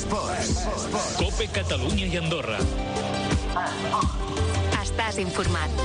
COPE Catalunya i Andorra. Estàs informat.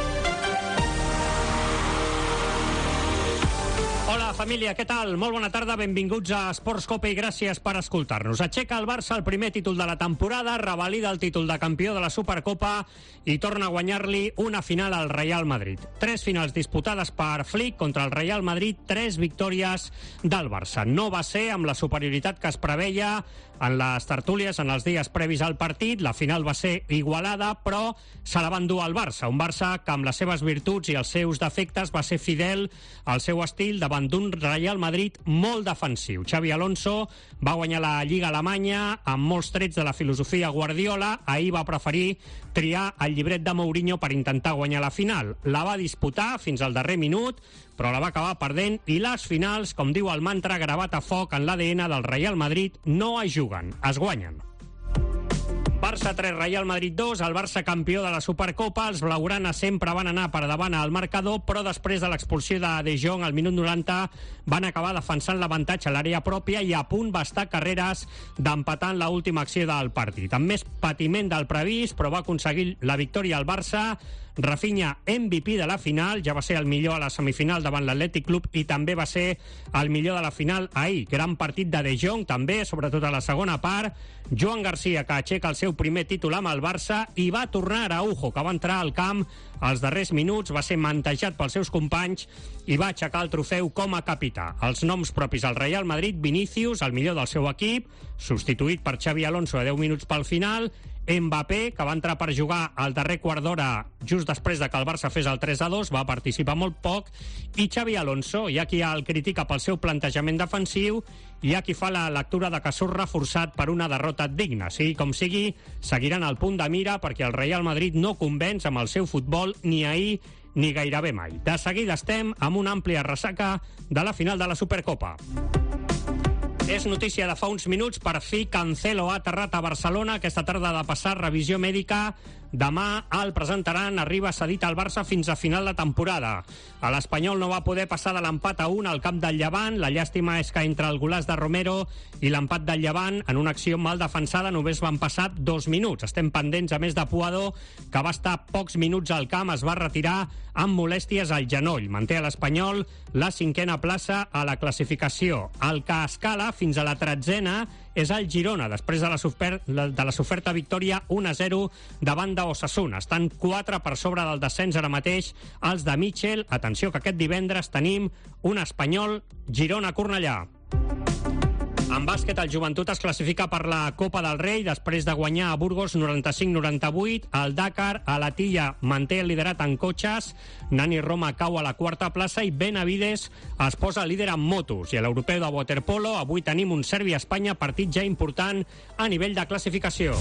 Hola, família, què tal? Molt bona tarda, benvinguts a Esports Cope i gràcies per escoltar-nos. Aixeca el Barça el primer títol de la temporada, revalida el títol de campió de la Supercopa i torna a guanyar-li una final al Real Madrid. 3 finals disputades per Flick contra el Real Madrid, 3 victòries del Barça. No va ser amb la superioritat que es preveia en les tertúlies, en els dies previs al partit. La final va ser igualada, però se la va endur al Barça. Un Barça que amb les seves virtuts i els seus defectes va ser fidel al seu estil davant d'un Real Madrid molt defensiu. Xavi Alonso va guanyar la Lliga Alemanya amb molts trets de la filosofia Guardiola. Ahir va preferir triar el llibret de Mourinho per intentar guanyar la final. La va disputar fins al darrer minut, però la va acabar perdent, i les finals, com diu el mantra gravat a foc en l'ADN del Real Madrid, no es juguen, es guanyen. Barça 3, Real Madrid 2, el Barça campió de la Supercopa. Els blaugrana sempre van anar per davant al marcador, però després de l'expulsió de Jong al minut 90 van acabar defensant l'avantatge a l'àrea pròpia i a punt va estar Carreras d'empatar en l'última acció del partit. Amb més patiment del previst, però va aconseguir la victòria al Barça. Rafinha, MVP de la final, ja va ser el millor a la semifinal davant l'Atlètic Club i també va ser el millor de la final ahir. Gran partit de Jong també, sobretot a la segona part. Joan Garcia, que aixeca el seu primer títol amb el Barça, i va tornar Araujo, que va entrar al camp als darrers minuts, va ser mantejat pels seus companys i va aixecar el trofeu com a capità. Els noms propis al Real Madrid: Vinícius, el millor del seu equip, substituït per Xavi Alonso a 10 minuts pel final; Mbappé, que va entrar per jugar al darrer quart d'hora just després de que el Barça fes el 3-2, va participar molt poc; i Xavi Alonso. Hi ha qui el critica pel seu plantejament defensiu, hi ha qui fa la lectura de que surt reforçat per una derrota digna. Sigui com sigui, seguiran al punt de mira perquè el Real Madrid no convenç amb el seu futbol ni ahir ni gairebé mai. De seguida estem amb una àmplia ressaca de la final de la Supercopa. És notícia de fa uns minuts, per fi Cancelo ha aterrat a Barcelona. Aquesta tarda ha de passar revisió mèdica. Demà el presentaran, arriba cedit al Barça fins a final de temporada. A l'Espanyol no va poder passar de l'empat a 1 al camp del Llevant. La llàstima és que entre el golaç de Romero i l'empat del Llevant, en una acció mal defensada, només van passar 2 minuts. Estem pendents, a més, de Puado, que va estar pocs minuts al camp, es va retirar amb molèsties al genoll. Manté a l'Espanyol la 5a plaça a la classificació. El que escala fins a la 13a és el Girona, després de la soferta victòria 1-0 davant d'Osasuna. Estan 4 per sobre del descens ara mateix els de Mitchell. Atenció, que aquest divendres tenim un Espanyol Girona-Cornellà. En bàsquet, el Joventut es classifica per la Copa del Rei després de guanyar a Burgos 95-98. El Dakar, a la Tilla, manté el liderat en cotxes. Nani Roma cau a la 4a plaça i Benavides es posa líder en motos. I a l'europeu de waterpolo, avui tenim un Sèrbia-Espanya, partit ja important a nivell de classificació.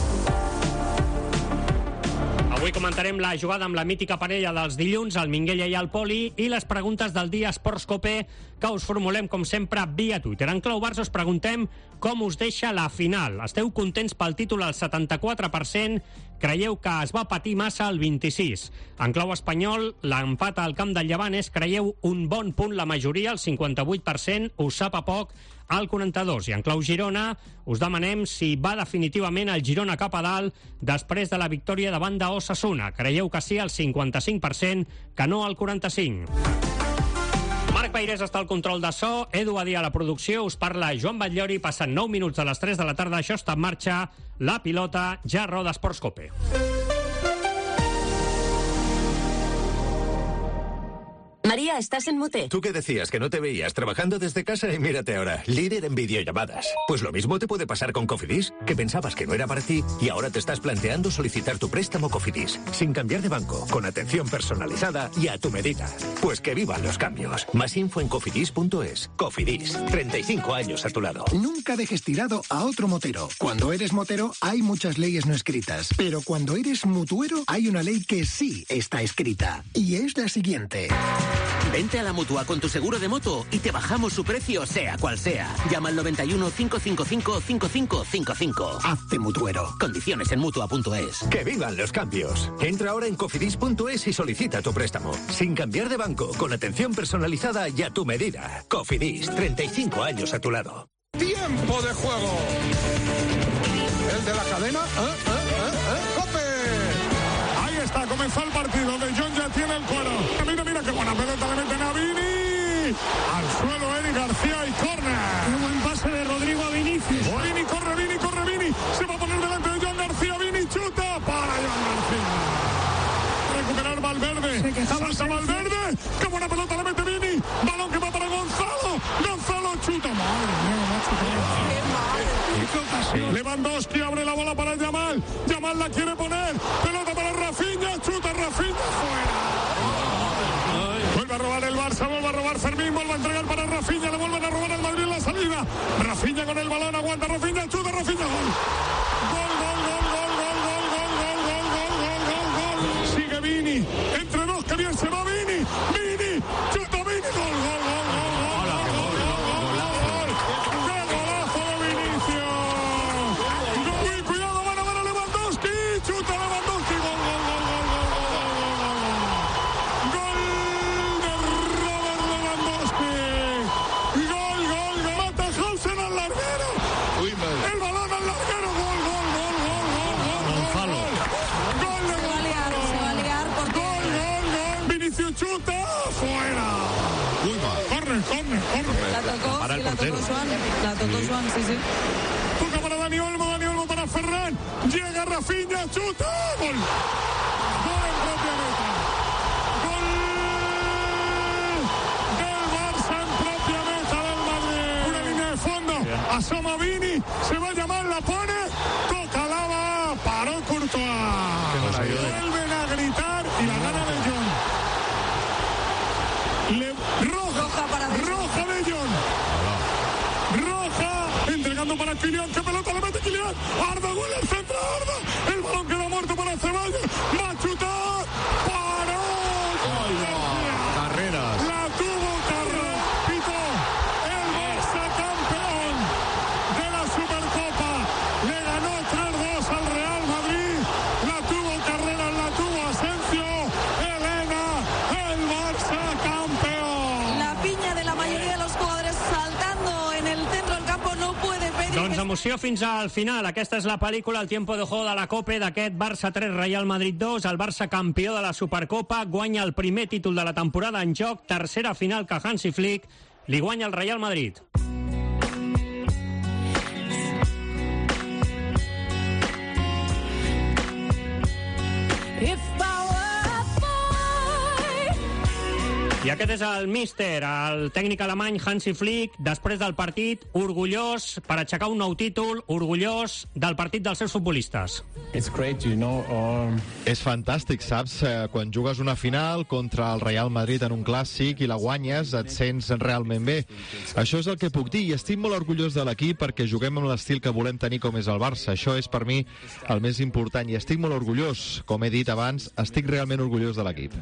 Avui comentarem la jugada amb la mítica parella dels dilluns, el Minguella i el Poli, i les preguntes del dia Esports Cope, que us formulem, com sempre, via Twitter. En clau Barça us preguntem com us deixa la final. Esteu contents pel títol al 74%? Creieu que es va patir massa al 26%? En clau espanyol, l'empat al camp del Llevant és, creieu, un bon punt la majoria, el 58%, us sap a poc, al 42%. I en clau Girona, us demanem si va definitivament el Girona cap a dalt després de la victòria davant d'Osasuna. Creieu que sí, al 55%, que no al 45%. Marc Peirés està al control de so, Edu Adí a la producció, us parla Joan Batllori. Passen 9 minuts de les 3 de la tarda, això està en marxa, la pilota ja roda Esports Cope. María, ¿estás en mute? ¿Tú qué decías? Que no te veías trabajando desde casa y mírate ahora, líder en videollamadas. Pues lo mismo te puede pasar con Cofidis, que pensabas que no era para ti y ahora te estás planteando solicitar tu préstamo Cofidis, sin cambiar de banco, con atención personalizada y a tu medida. Pues que vivan los cambios. Más info en cofidis.es. Cofidis, 35 años a tu lado. Nunca dejes tirado a otro motero. Cuando eres motero hay muchas leyes no escritas, pero cuando eres mutuero hay una ley que sí está escrita, y es la siguiente. Vente a la Mutua con tu seguro de moto y te bajamos su precio, sea cual sea. Llama al 91 555 5555. Hazte mutuero. Condiciones en Mutua.es. ¡Que vivan los cambios! Entra ahora en cofidis.es y solicita tu préstamo. Sin cambiar de banco, con atención personalizada y a tu medida. Cofidis, 35 años a tu lado. tiempo de juego. El de la cadena, ¡COPE! Ahí está, comenzó el partido. De Jong ya tiene el cuero. Mira qué buena pelota le meten a Vini. Al suelo Eric García y córner. Un buen pase de Rodrigo a Vinicius. Vini, corre Vini. Se va a poner delante de John García. Vini chuta para John García. Recuperar Valverde. Salta Valverde. Qué buena pelota le mete Vini. Balón que va para Gonzalo. Gonzalo chuta. Madre mía, macho. Lewandowski abre la bola para Yamal. Yamal la quiere poner. Pelota para Rafinha. Chuta Rafinha. Fuera. Vuelve a robar el Barça. Vuelve a robar Fermín. Vuelve a entregar para Rafinha. Le vuelven a robar al Madrid en la salida. Rafinha con el balón. Aguanta Rafinha. Chuta Rafinha. Gol. Sigue Vini. Entre dos. Que bien se va Vini. Chuta Vini. Gol. Chuta fuera. Corre. La tocó Swan, sí. Toca para Dani Olmo para Ferran. Llega Rafinha, chuta. Gol en propia meta. Gol del Barça en propia meta del Madrid. Una línea de fondo. Asoma Vini. Se va a llamar, la pone. Toca Lava. Paró Courtois. Vuelven a gritar y la gana de Jong. Roja de Jong. Roja. Entregando para Kylian. ¿Qué pelota le mete Kylian? Arda, gol al centro. Arda. El balón queda muerto para Ceballos. Va a chutar. Paró. Carreras. La tuvo Carreras. Pitó. El Barça campeón de la Supercopa. Le ganó 3-2 al Real Madrid. La tuvo Carreras. La tuvo Asensio. Elena. El Barça campeón. La piña de la mayoría de los jugadores saltando en el centro del campo no puede pedir. Doncs emoció fins al final. Aquesta és la pel·lícula, el tiempo de juego de la Copa d'aquest Barça 3, Real Madrid 2. El Barça campió de la Supercopa, guanya el primer títol de la temporada en joc, tercera final que Hansi Flick li guanya el Real Madrid. I aquest és el míster, el tècnic alemany Hansi Flick, després del partit, orgullós per aixecar un nou títol, orgullós del partit dels seus futbolistes. És fantàstic, saps? Quan jugues una final contra el Real Madrid en un clàssic i la guanyes, et sents realment bé. Això és el que puc dir, i estic molt orgullós de l'equip perquè juguem amb l'estil que volem tenir com és el Barça. Això és per mi el més important, i estic molt orgullós. Com he dit abans, estic realment orgullós de l'equip.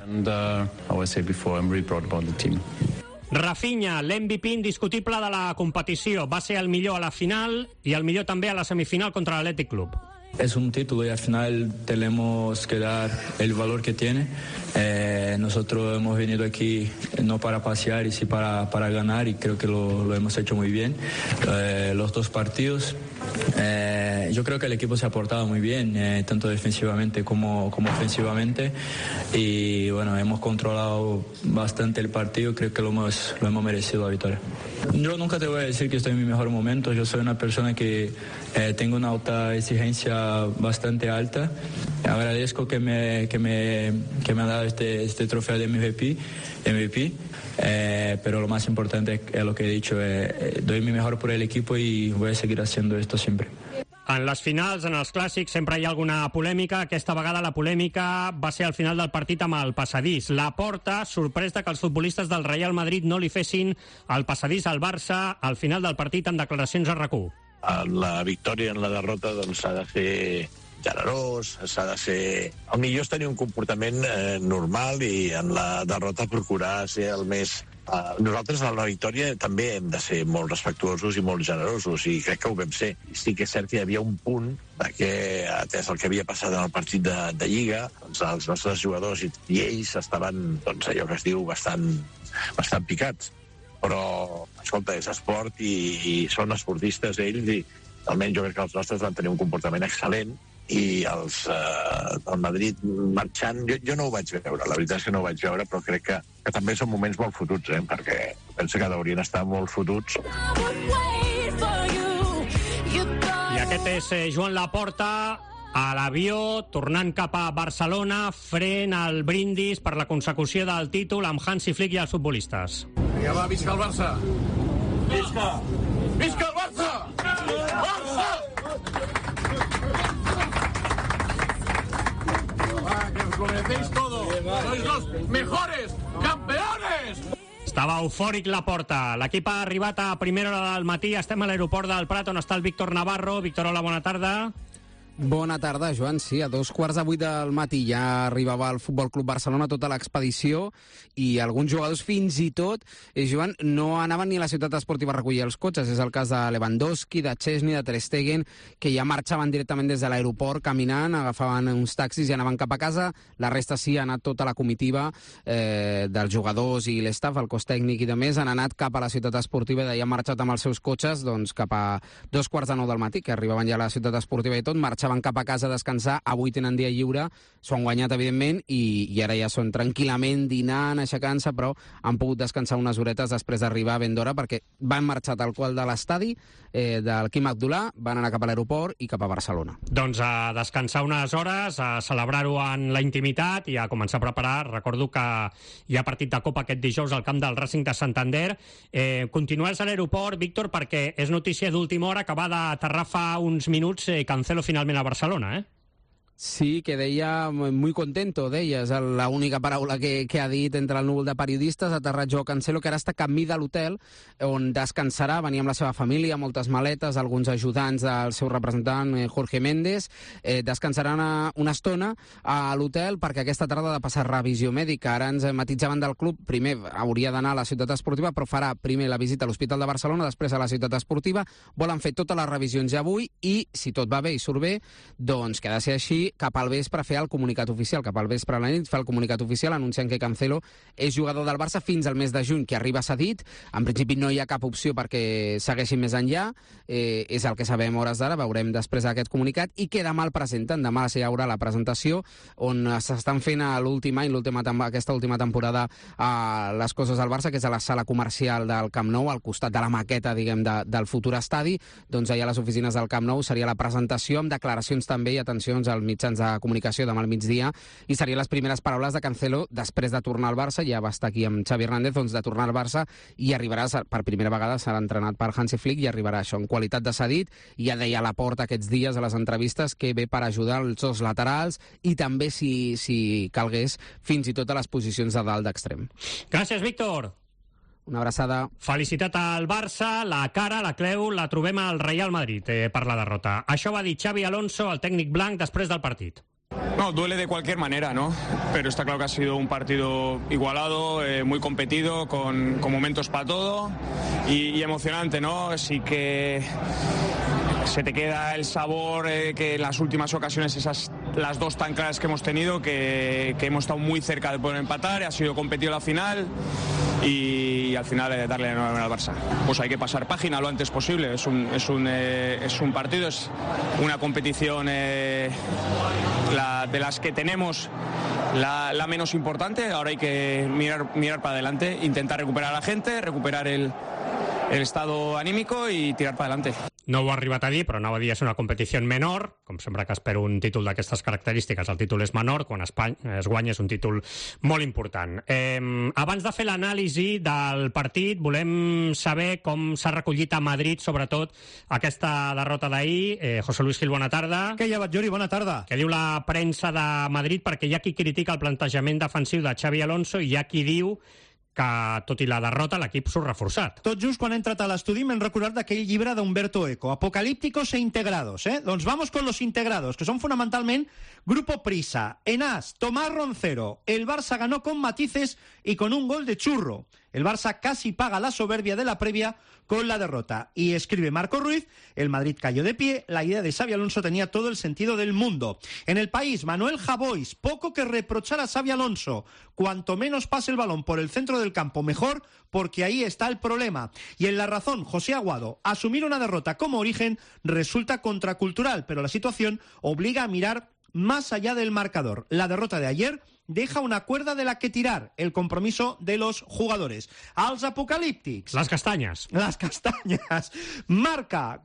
Rafinha, l'MVP indiscutible de la competició, va ser el millor a la final i el millor també a la semifinal contra l'Athletic Club. Es un título y al final tenemos que dar el valor que tiene. Nosotros hemos venido aquí no para pasear y sí para ganar, y creo que lo hemos hecho muy bien. Los dos partidos, yo creo que el equipo se ha portado muy bien, tanto defensivamente como ofensivamente, y bueno, hemos controlado bastante el partido. Creo que lo hemos merecido la victoria. Yo nunca te voy a decir que estoy en mi mejor momento. Yo soy una persona que tengo una alta exigencia bastante alta. Agradezco que me ha dado este trofeo de MVP, pero lo más importante es lo que he dicho. Doy mi mejor por el equipo y voy a seguir haciendo esto siempre. En les finals, en els clàssics, sempre hi ha alguna polèmica. Aquesta vegada la polèmica va ser al final del partit amb el passadís. La Porta, sorprès que els futbolistes del Real Madrid no li fessin el passadís al Barça al final del partit en declaracions a RAC1. En la victòria, en la derrota, doncs s'ha de ser generós, s'ha de ser... El millor és tenir un comportament normal, i en la derrota procurar ser el més... Nosaltres en la victòria també hem de ser molt respectuosos i molt generosos, i crec que ho vam ser. Sí que és cert que hi havia un punt que, atès el que havia passat en el partit de Lliga, doncs els nostres jugadors i ells estaven, doncs allò que es diu, bastant picats. però, escolta, és esport i són esportistes ells, i almenys jo crec que els nostres van tenir un comportament excel·lent, i els del Madrid marxant, jo no ho vaig veure, la veritat és que no ho vaig veure, però crec que també són moments molt fotuts, perquè penso que haurien estat molt fotuts. I aquest és Joan Laporta a l'avió, tornant cap a Barcelona, fent el brindis per la consecució del títol amb Hansi Flick i els futbolistes. Vinga, va, visca el Barça! Visca! Visca el Barça! Barça! Va, que os lo merecéis todo. Sois los mejores campeones! Estava eufòric Laporta. L'equip ha arribat a primera hora del matí. Estem a l'aeroport del Prat, on està el Víctor Navarro. Víctor, hola, bona tarda. Bona tarda, Joan. Sí, a 2:15 del matí ja arribava al Futbol Club Barcelona tota l'expedició i alguns jugadors fins i tot, Joan, no anaven ni a la ciutat esportiva a recollir els cotxes. És el cas de Lewandowski, de Chesney, de Ter Stegen, que ja marxaven directament des de l'aeroport caminant, agafaven uns taxis i anaven cap a casa. La resta sí, ha anat tota la comitiva dels jugadors i l'estaf, el cos tècnic i de més, han anat cap a la ciutat esportiva i ja han marxat amb els seus cotxes cap a 2:45 del matí, que arribaven ja a la ciutat esportiva i tot, marxaven cap a casa a descansar. Avui tenen dia lliure, s'ho han guanyat evidentment i ara ja són tranquil·lament dinant, aixecant-se, però han pogut descansar unes horetes després d'arribar ben d'hora, perquè van marxar tal qual de l'estadi del Quim Abdullah, van anar cap a l'aeroport i cap a Barcelona. Doncs a descansar unes hores, a celebrar-ho en la intimitat i a començar a preparar. Recordo que hi ha partit de Copa aquest dijous al camp del Racing de Santander. Continues a l'aeroport, Víctor, perquè és notícia d'última hora que va d'aterrar fa uns minuts Cancelo finalment a Barcelona, Sí, que deia muy contento, deia, és l'única paraula que ha dit entre el núvol de periodistes. Aterrat Joao Cancelo, que ara està camí de l'hotel on descansarà, venia amb la seva família, moltes maletes, alguns ajudants del seu representant Jorge Méndez. Descansaran una estona a l'hotel perquè aquesta tarda ha de passar revisió mèdica. Ara ens matitzaven del club, primer hauria d'anar a la ciutat esportiva, però farà primer la visita a l'Hospital de Barcelona, després a la ciutat esportiva. Volen fer totes les revisions avui i, si tot va bé i surt bé, doncs que ha de ser així, cap al vespre fer el comunicat oficial, cap al vespre a la nit fer el comunicat oficial anunciant que Cancelo és jugador del Barça fins al mes de juny, que arriba cedit. En principi no hi ha cap opció perquè segueixi més enllà, és el que sabem hores d'ara, veurem després d'aquest comunicat, i que demà el presenten, demà hi haurà la presentació on s'estan fent a l'últim any, aquesta última temporada, les coses al Barça, que és a la sala comercial del Camp Nou, al costat de la maqueta, diguem, del futur estadi. Doncs allà a les oficines del Camp Nou seria la presentació amb declaracions també i atencions al mitjans de comunicació demà al migdia, i serien les primeres paraules de Cancelo després de tornar al Barça. Ja va estar aquí amb Xavi Hernández, doncs de tornar al Barça, i arribarà per primera vegada, serà entrenat per Hansi Flick i arribarà això en qualitat de cedit. I ja deia a Laporta aquests dies a les entrevistes que ve per ajudar els dos laterals i també, si calgués, fins i tot a les posicions de dalt d'extrem. Gràcies, Víctor. Una abraçada. Felicitat al Barça, la cara, la creu, la trobem al Real Madrid per la derrota. Això va dir Xavi Alonso, el tècnic blanc, després del partit. No, duele de cualquier manera, ¿no? Pero está claro que ha sido un partido igualado, muy competido, con momentos para todo y emocionante, ¿no? Sí que se te queda el sabor que en las últimas ocasiones, las dos tan claras que hemos tenido, que hemos estado muy cerca de poder empatar, ha sido competido la final y al final darle la enhorabuena al Barça. Pues hay que pasar página lo antes posible, es un partido, es una competición de las que tenemos la menos importante. Ahora hay que mirar para adelante, intentar recuperar a la gente, recuperar el estado anímico i tirar per adelante. No ho ha arribat a dir, però anava a dir és una competició menor, com sempre que es per un títol d'aquestes característiques, el títol és menor, quan Espanya es guanya és un títol molt important. Abans de fer l'anàlisi del partit, volem saber com s'ha recollit a Madrid, sobretot, aquesta derrota d'ahir. José Luis Gil, bona tarda. Què hi ha, Batllori? Bona tarda. Què diu la premsa de Madrid? Perquè hi ha qui critica el plantejament defensiu de Xavi Alonso i hi ha qui diu que, tot i la derrota, l'equip s'ha reforçat. Tot just quan he entrat a l'estudi m'hem recordat d'aquell llibre d'Umberto Eco, Apocalípticos e Integrados. Doncs vamos con los integrados, que son fundamentalment Grupo Prisa, Enas, Tomás Roncero. El Barça ganó con matices y con un gol de churro. el Barça casi paga la soberbia de la previa con la derrota. Y escribe Marco Ruiz, el Madrid cayó de pie, la idea de Xabi Alonso tenía todo el sentido del mundo. En El País, Manuel Javois, poco que reprochar a Xabi Alonso, cuanto menos pase el balón por el centro del campo mejor, porque ahí está el problema. Y en La Razón, José Aguado, asumir una derrota como origen resulta contracultural, pero la situación obliga a mirar más allá del marcador. La derrota de ayer deja una cuerda de la que tirar, el compromiso de los jugadores. Als apocalíptics. Las castañas. Las castañas. Marca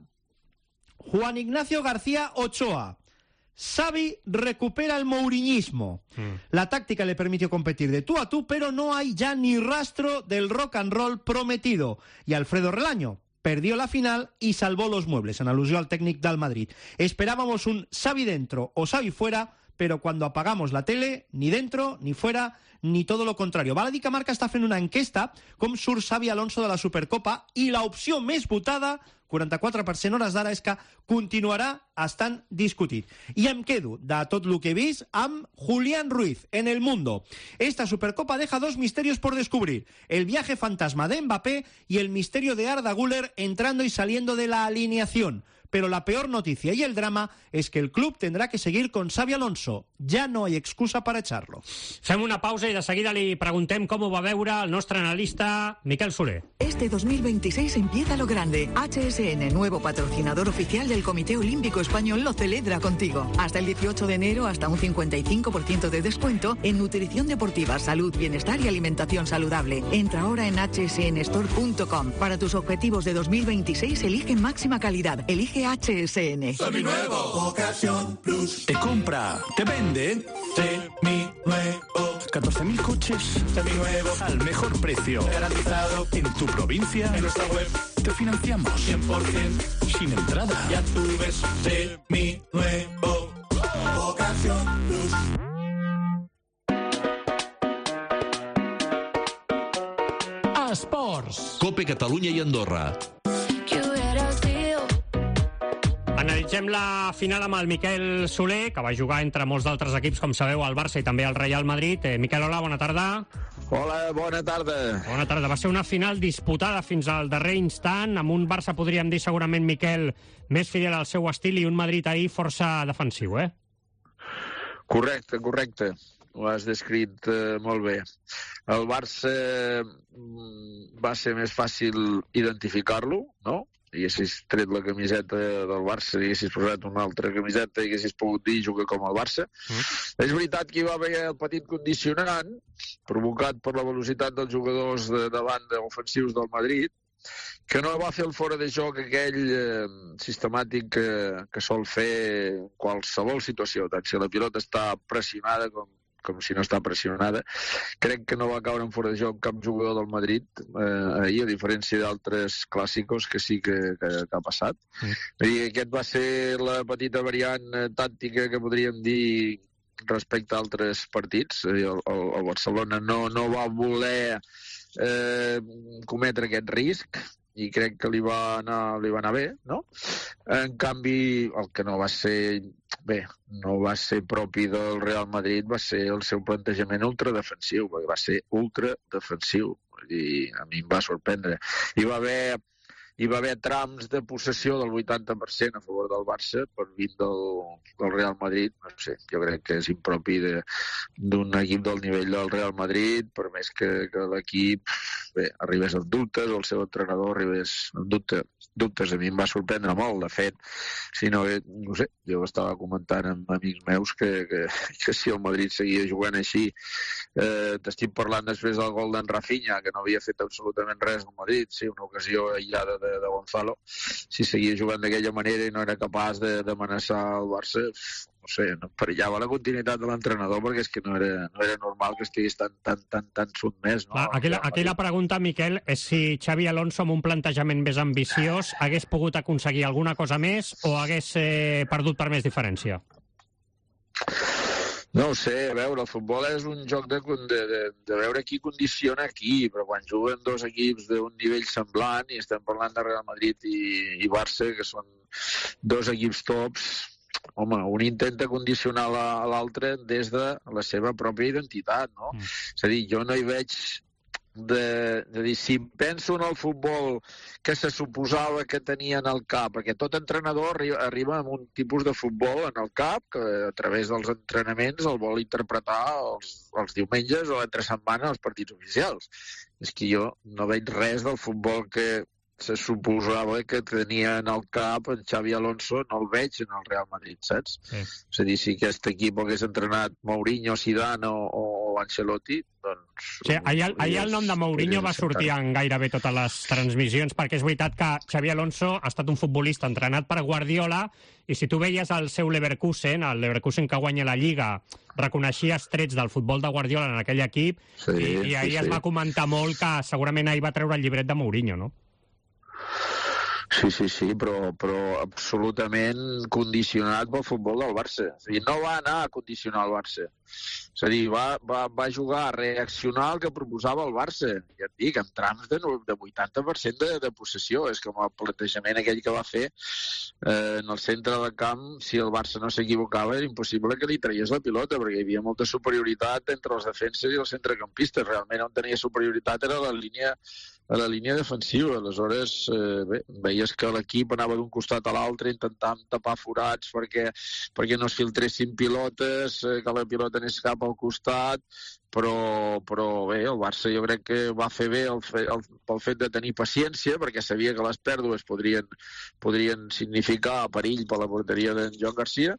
Juan Ignacio García Ochoa. Xavi recupera el mouriñismo. La táctica le permitió competir de tú a tú, pero no hay ya ni rastro del rock and roll prometido. Y Alfredo Relaño perdió la final y salvó los muebles, en alusió al técnic del Madrid. Esperábamos un Xavi dentro o Xavi fuera, però cuando apagamos la tele, ni dentro, ni fuera, ni todo lo contrario. Val a dir que Marca està fent una enquesta com surt Xavi Alonso de la Supercopa i l'opció més votada, 44% hores d'ara, és que continuarà estant discutit. I em quedo, de tot el que he vist, amb Julián Ruiz, en El Mundo. Esta Supercopa deja dos misterios por descubrir. El viaje fantasma de Mbappé y el misterio de Arda Güler entrando y saliendo de la alineación. Pero la peor noticia y el drama es que el club tendrá que seguir con Xavi Alonso. Ya no hay excusa para echarlo. Fem una pausa i de seguida li preguntem com ho va veure el nostre analista Miquel Soler. Este 2026 empieza lo grande. HSN, nuevo patrocinador oficial del Comité Olímpico Español, lo celebra contigo. Hasta el 18 de enero, hasta un 55% de descuento en nutrición deportiva, salud, bienestar y alimentación saludable. Entra ahora en hsnstore.com. Para tus objetivos de 2026, elige máxima calidad. Elige HSN. Seminuevo. Ocasión Plus. Te compra, te vende. Seminuevo. 14.000 coches. Seminuevos. Al mejor precio. Garantizado. En tu provincia. En nuestra web. Te financiamos. 100%. Sin entrada. Ya tú ves. Seminuevo. Ocasión Plus. Esports. Cope Catalunya i Andorra. Analitzem la final amb el Miquel Soler, que va jugar entre molts d'altres equips, com sabeu, al Barça i també al Real Madrid. Miquel, hola, bona tarda. Hola, bona tarda. Bona tarda. Va ser una final disputada fins al darrer instant, amb un Barça, podríem dir segurament, Miquel, més fidel al seu estil i un Madrid ahir força defensiu, eh? Correcte, correcte. Ho has descrit molt bé. El Barça va ser més fàcil identificar-lo, no? I haguessis tret la camiseta del Barça i haguessis posat una altra camiseta i haguessis pogut dir juga com el Barça. És veritat que hi va haver el petit condicionant provocat per la velocitat dels jugadors de banda ofensius del Madrid, que no va fer el fora de joc aquell sistemàtic que sol fer en qualsevol situació, tant si la pilota està pressionada com si no està pressionada. Crec que no va caure en fora de joc cap jugador del Madrid ahir, a diferència d'altres clàssicos que sí que ha passat. I aquest va ser la petita variant tàctica que podríem dir respecte a altres partits. El Barcelona no va voler cometre aquest risc i crec que li va anar bé, no? En canvi, el que no va ser propi del Real Madrid va ser el seu plantejament ultradefensiu, perquè va ser ultradefensiu, i a mi em va sorprendre. Hi va haver trams de possessió del 80% a favor del Barça per 20 del Real Madrid. No sé, jo crec que és impropi d'un equip del nivell del Real Madrid, per més que l'equip arribés amb dubtes, o el seu entrenador arribés amb dubtes. A mi em va sorprendre molt. De fet, si no sé, jo estava comentant amb amics meus que si el Madrid seguia jugant així, t'estic parlant després del gol d'en Rafinha, que no havia fet absolutament res al Madrid, sí, una ocasió aïllada de Gonzalo. Si seguia jugant d'aquella manera i no era capaç d'amenaçar el Barça, no sé, no perillava la continuïtat de l'entrenador, perquè és que no era normal que estigués tan sotmès. No? Aquí la pregunta, Miquel, és si Xavi Alonso, amb un plantejament més ambiciós, hagués pogut aconseguir alguna cosa més o hagués perdut per més diferència? No ho sé, a veure, el futbol és un joc de veure qui condiciona qui, però quan juguen dos equips d'un nivell semblant, i estem parlant de Real Madrid i Barça, que són dos equips tops, home, un intenta condicionar l'altre des de la seva pròpia identitat, no? És a dir, jo no hi veig de dir, si penso en el futbol que se suposava que tenia en el cap, perquè tot entrenador arriba amb un tipus de futbol en el cap que a través dels entrenaments el vol interpretar els diumenges o entre setmana als partits oficials. És que jo no veig res del futbol que se suposava que tenia en el cap en Xavi Alonso, no el veig en el Real Madrid, saps? Sí. És a dir, si aquest equip hagués entrenat Mourinho, Zidane o Ancelotti, doncs... Sí, ahir el nom de Mourinho va sortir en gairebé totes les transmissions, perquè és veritat que Xavi Alonso ha estat un futbolista entrenat per Guardiola, i si tu veies el seu Leverkusen, el Leverkusen que guanya la Lliga, reconeixies trets del futbol de Guardiola en aquell equip, i ahir es va comentar molt que segurament ahir va treure el llibret de Mourinho, no? Sí, però absolutament condicionat pel futbol del Barça. És a dir, no va anar a condicionar el Barça. És a dir, va jugar a reaccionar al que proposava el Barça. Ja et dic, en trams de 80% de possessió. És com el plantejament aquell que va fer en el centre del camp. Si el Barça no s'equivocava, era impossible que li traies la pilota, perquè hi havia molta superioritat entre els defenses i els centrecampistes. Realment on tenia superioritat era a la línia defensiva. Aleshores, veies que l'equip anava d'un costat a l'altre intentant tapar forats perquè no es filtressin pilotes, que la pilota anés cap al costat, però bé, el Barça jo crec que va fer bé pel fet de tenir paciència, perquè sabia que les pèrdues podrien significar perill per la porteria d'en Joan Garcia,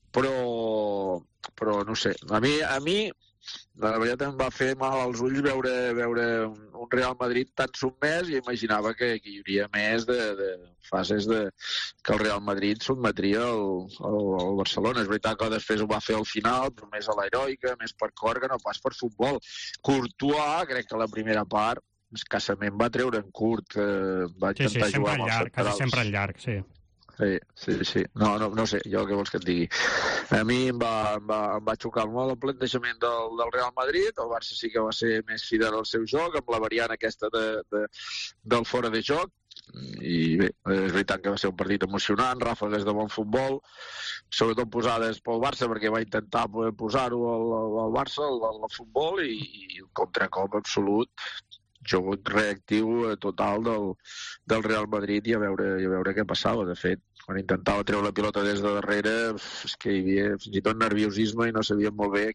però no sé, a mi la veritat em va fer mal als ulls veure un Real Madrid tan sotmès, i imaginava que hi hauria més de fases que el Real Madrid sotmetria al Barcelona. És veritat que després ho va fer al final, però més a l'heroica, més per cor que no pas per futbol. Courtois, crec que la primera part escassament va treure en curt, va intentar jugar amb els centrals. Quasi sempre en llarg, sí. Sí. No sé, jo què vols que et digui. A mi em va xocar molt el plantejament del Real Madrid. El Barça sí que va ser més fidel al seu joc, amb la variant aquesta del fora de joc. I bé, és veritat que va ser un partit emocionant, ràfegues de bon futbol, sobretot posades pel Barça, perquè va intentar poder posar-ho al Barça, al futbol, i un contracop absolut, joc reactiu total del Real Madrid, i a veure què passava. De fet, quan intentava treure la pilota des de darrere, és que hi havia fins i tot nerviosisme i no sabíem molt bé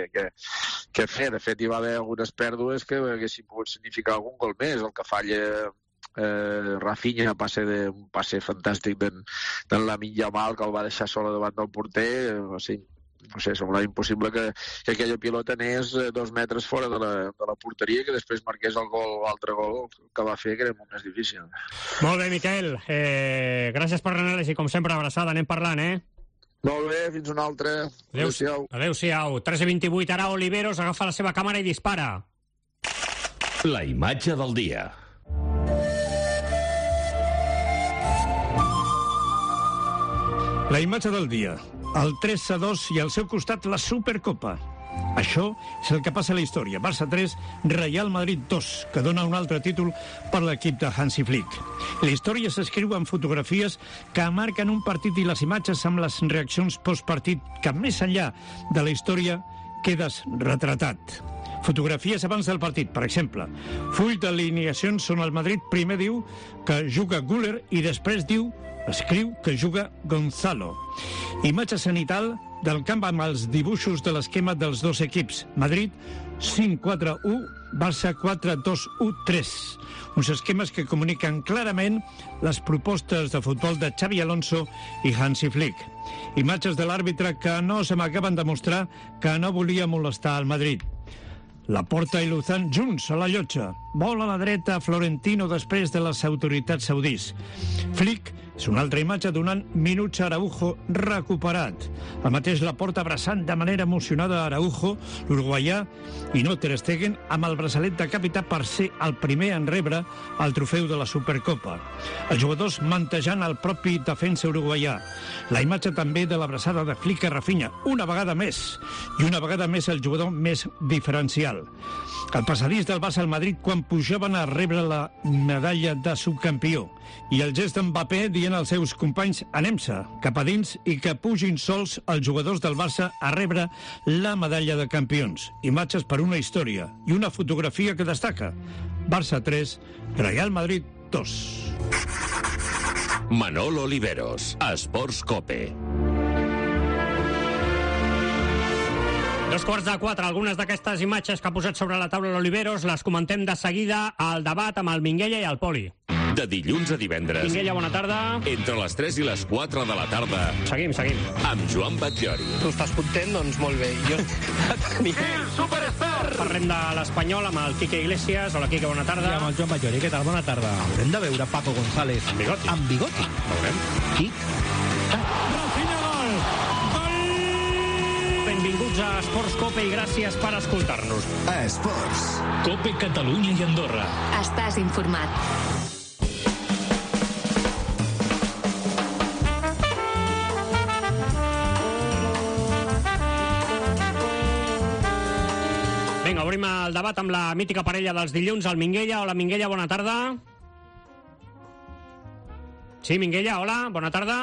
què fer. De fet, hi va haver algunes pèrdues que haguessin pogut significar algun gol més. El que falla Rafinha, un passe fantàstic d'en Lamine Yamal, que el va deixar sola davant del porter. No sé, semblava impossible que aquella pilota anés 2 metres fora de la porteria, que després marqués l'altre gol que va fer, que era molt més difícil. Molt bé, Miquel. Gràcies per l'anàlisi, com sempre, abraçada, anem parlant, Molt bé, fins una altra. Adéu-siau. Adéu-siau. 3:28, ara Oliveros agafa la seva càmera i dispara. La imatge del dia. La imatge del dia. El 3-2 i al seu costat la Supercopa. Això és el que passa a la història. Barça 3, Real Madrid 2, que dona un altre títol per l'equip de Hansi Flick. La història s'escriu amb fotografies que marquen un partit i les imatges amb les reaccions postpartit que, més enllà de la història, quedes retratat. Fotografies abans del partit, per exemple. Full d'alineacions on el Madrid primer diu que juga Güler i després escriu que juga Gonzalo. Imatge cenital del camp amb els dibuixos de l'esquema dels dos equips. Madrid 5-4-1, Barça 4-2-1-3. Uns esquemes que comuniquen clarament les propostes de futbol de Xavi Alonso i Hansi Flick. Imatges de l'àrbitre que no se m'acaben de mostrar que no volia molestar al Madrid. Laporta i Luzán junts a la llotja. Vol a la dreta Florentino després de les autoritats saudís. Flick és una altra imatge donant minuts a Araujo recuperat. El mateix Laporta abraçant de manera emocionada a Araujo, l'uruguaià, i no Ter Stegen amb el braçalet de capità per ser el primer en rebre el trofeu de la Supercopa. Els jugadors mantejant el propi defensa uruguaià. La imatge també de l'abraçada de Flick a Rafinha, una vegada més, i una vegada més el jugador més diferencial. al passadís del Barça al Madrid quan pujaven a rebre la medalla de subcampió. I el gest d'en Mbappé dient als seus companys anem-se cap a dins i que pugin sols els jugadors del Barça a rebre la medalla de campions. Imatges per una història i una fotografia que destaca. Barça 3, Real Madrid 2. Manolo Oliveros, Esports Cope. 3:45, algunes d'aquestes imatges que ha posat sobre la taula l'Oliveros les comentem de seguida al debat amb el Minguella i el Poli. De dilluns a divendres. Minguella, bona tarda. Entre les 3 i les 4 de la tarda. Seguim. Amb Joan Batllori. Tu estàs content? Doncs molt bé. Jo... Superstar! Parlem de l'Espanyol amb el Quique Iglesias. Hola, Quique, bona tarda. I amb el Joan Batllori, què tal? Bona tarda. Haurem de veure Paco González. Amb bigoti. Amb bigoti. Veurem. Qui? Benvinguts a Esports Cope i gràcies per escoltar-nos. Esports. Cope Catalunya i Andorra. Estàs informat. Vinga, obrim el debat amb la mítica parella dels dilluns, el Minguella. Hola, Minguella, bona tarda. Sí, Minguella, hola, bona tarda.